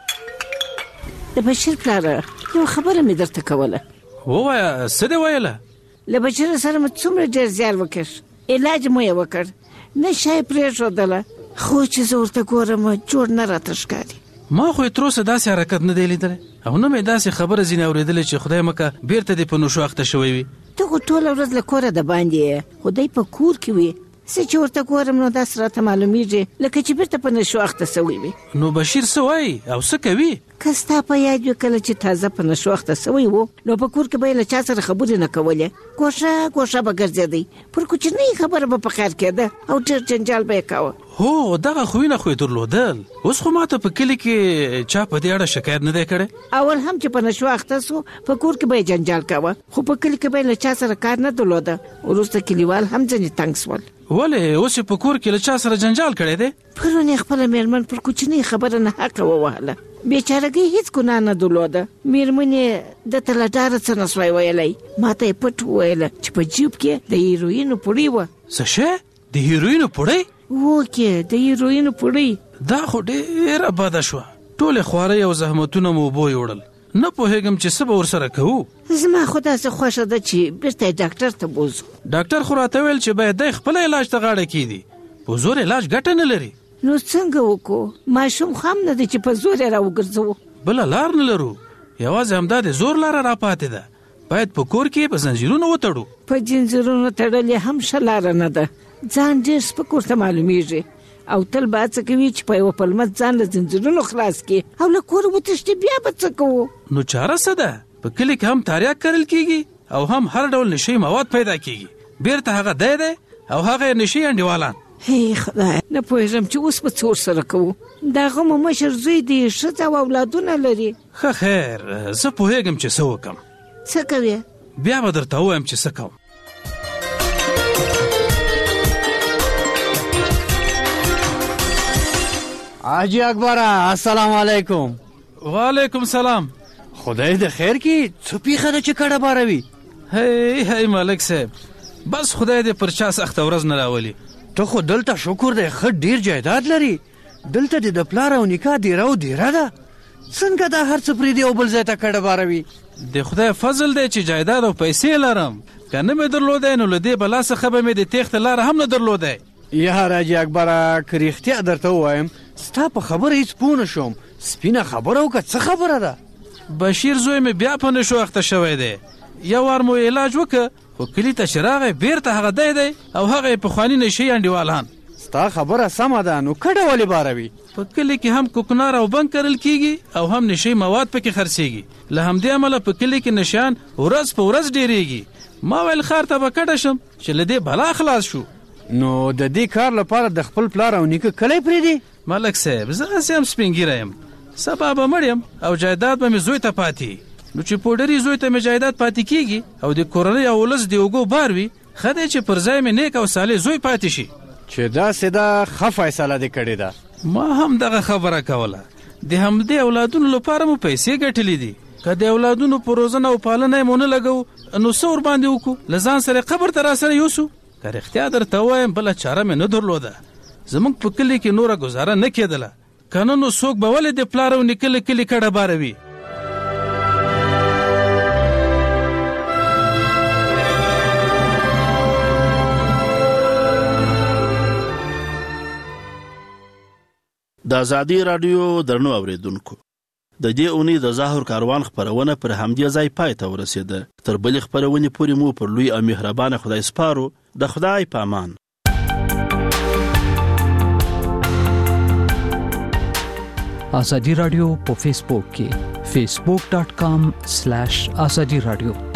[SPEAKER 23] د بشیر پلاره یو خبره مې درته کوله
[SPEAKER 7] ووایه څه دې ویله
[SPEAKER 23] له بشیر سره مې څومره ډېر زیار وکړ علاج مو یې وکړ نه شی پرېښودله خو چې زه ورته ګورم جوړ نه راته ښکاري
[SPEAKER 7] ما خو یې تر اوسه داسې حرکت نه دی لیدلی او نه مې داسې خبره ځینې اورېدلې چې خدای مکه بیرته دې په نشو اخته شوی وي
[SPEAKER 23] ته خو ټوله ورځ له کوره د باندې یې خو دی په کور کې وي څه چې ورته ګورم نو داسې راته معلومیږي لکه چې بیرته په نشو اخته سوی وي
[SPEAKER 7] نو بشیر څه وایي او څه کوي
[SPEAKER 23] که ستا په یاد وي کله چې تازه په نشو اخته سوی و نو په کور کې به یې له چا سره خبرې نه کولې ګوښه ګوښه به ګرځېدی پر کوچنۍ خبره به په خیر کېده او ډېر جنجال به یې کاوه
[SPEAKER 7] هو دغه خویونه خو یې درلودل اوس خو ماته په کلي کې چا په دې اړه شکایت نه دی کړی
[SPEAKER 23] اول هم چې په نشو اخته سو په کور کې به یې جنجال کاوه خو په کلي کې به یې له چا سره کار نه درلوده وروسته کلیوال هم ځینې تنګ سول
[SPEAKER 7] ولې اوس په کور کې له چا سره جنجال کړی دی
[SPEAKER 23] پرون یې خپله مېرمن پر کوچنۍ خبره نه حقه ووهله بیچارګۍ هیڅ ګناه نه درلوده مېرمن یې د ته له ډاره څه نه سوی ویلی ما ته یې پټ وویله چې په جیب کې د هیروینو پوړۍ وه
[SPEAKER 7] څه شی د هیروینو پوړۍ
[SPEAKER 23] وکې د هیروینو پوړۍ
[SPEAKER 7] دا خو ډېره بده شوه ټولې خوارۍ او زحمتونه مو اوبو یوړل نه پوهېږم چې څه به ورسره کوو
[SPEAKER 23] زما خو داسې خوښه ده چې بیرته یې ډاکټر ته بوځو
[SPEAKER 7] ډاکټر خو راته ویل چې باید دی خپله علاج ته غاړه کېږدي په زور علاج ګټه نه لري
[SPEAKER 23] نو څنګه وکړو ماشوم خو هم نه دی چې په زور یې راوګرځوو
[SPEAKER 7] بله لار نه لرو یوازې همدا د زور لاره راپاتې ده باید په کور کې په زنځیرونو وتړو
[SPEAKER 23] په زنځیرونو تړل یې هم ښه لاره نه ده ځان ډېر سپک ورته معلومیږي او تل به هڅه کوي چې په یوه پلمه ځان له زنځیرونو خلاص کړي او له کوره وتښتي بیا به څه کوو
[SPEAKER 7] نو چاره څه ده په کلي کې هم تریاک کرل کېږي او هم هر ډول نشي مواد پیدا کېږي بیرته هغه دی دی او هغه یې نشي انډیوالان
[SPEAKER 23] هی خدای نه پوهېږم چې اوس به څه ورسره کوو د هغه مو مشر زوی دی ښځه او اولادونه لري
[SPEAKER 7] ښه خیر زه پوهېږم چې څه وکړم
[SPEAKER 23] څه کوې
[SPEAKER 7] بیا به درته ووایم چې څه کوم
[SPEAKER 10] حاجی اکبره السلام علیکم
[SPEAKER 7] وعلیکم سلام
[SPEAKER 10] خدای د خیر کې څه پیښه ده چې کډه باروي
[SPEAKER 7] هی هی ملک صاحب بس خدای دې پر چا سخته ورځ نه راولي
[SPEAKER 10] ته خو دلته شکر دی ښه ډېر جایداد لري دلته دې د پلار او نیکه دیره او دیره ده څنګه دا هر څه پرېږدي او بل ځای ته کډه باروي
[SPEAKER 7] د خدای فضل دی چې جایداد او پیسې لرم که نه مې درلودی نو له دې بلا څخه به مې د تېښتې لاره هم نه درلودی
[SPEAKER 10] یاره حاجي اکبره که رښتیا درته ووایم ستا په خبره هیڅ پوه نه شوم سپینه خبره وکړه څه خبره ده
[SPEAKER 7] بشیر زوی مې بیا په نشو اخته شوی دی یو وار مو علاج وکړ خو کلي ته چې راغی بیرته هغه دی دی او هغه یې پخواني نشي انډیوالان.
[SPEAKER 10] ستا خبره سمه ده، نو کډه ولې باروي؟
[SPEAKER 7] په کلي کې هم کوکنار او بنګ کرل کیږي او هم نشي مواد پکې خرڅیږي. له همدې امله په کلي کې نشیان ورځ په ورځ ډیریږي. ما ویل ښار ته به کډه شم چې له دې بلا خلاص شو.
[SPEAKER 10] نو د دې کار لپاره د خپل پلار او نیکه کلی پرېږدي؟
[SPEAKER 7] ملک صاحب زه هسې هم سپین ږیری یم، سبا به مړ یم او جایداد به مې زوی ته پاتې. نو چې پوډري زوی ته مې جایداد پاتې کیږي او د کورنۍ او ولس د اوږو بار وي، ښه دی چې پر ځای مې نیک او صالح زوی پاتې شي.
[SPEAKER 10] چې داسې ده ښه فیصله دې کړې ده.
[SPEAKER 7] ما هم دغه خبره کوله. د همدې اولادونو لپاره مو پیسې ګټلې دي. که د اولادونو په روزنه او پالنه یې مو نه لګو نو څه ورباندې وکړو؟ له ځان سره قبر ته راسره یوسو؟ که رښتیا درته ووایم بله چاره مې نه درلوده. زموږ په کلي کې نوره ګزاره نه کېدله. که نه نو څوک به ولې د پلار او نیکه له کلي کډه باروي؟
[SPEAKER 17] د ازادي راډیو درنو اوریدونکو، د دې اونۍ د ظاهر کاروان خپرونه پر همدې ځای پای ته ورسېده. تر بلې خپرونې پورې مو پر لوی او مهربانه خدای سپارو. د خدای په امان.
[SPEAKER 3] ازادي راډیو په فیسبوک کې facebook.com/azadi radio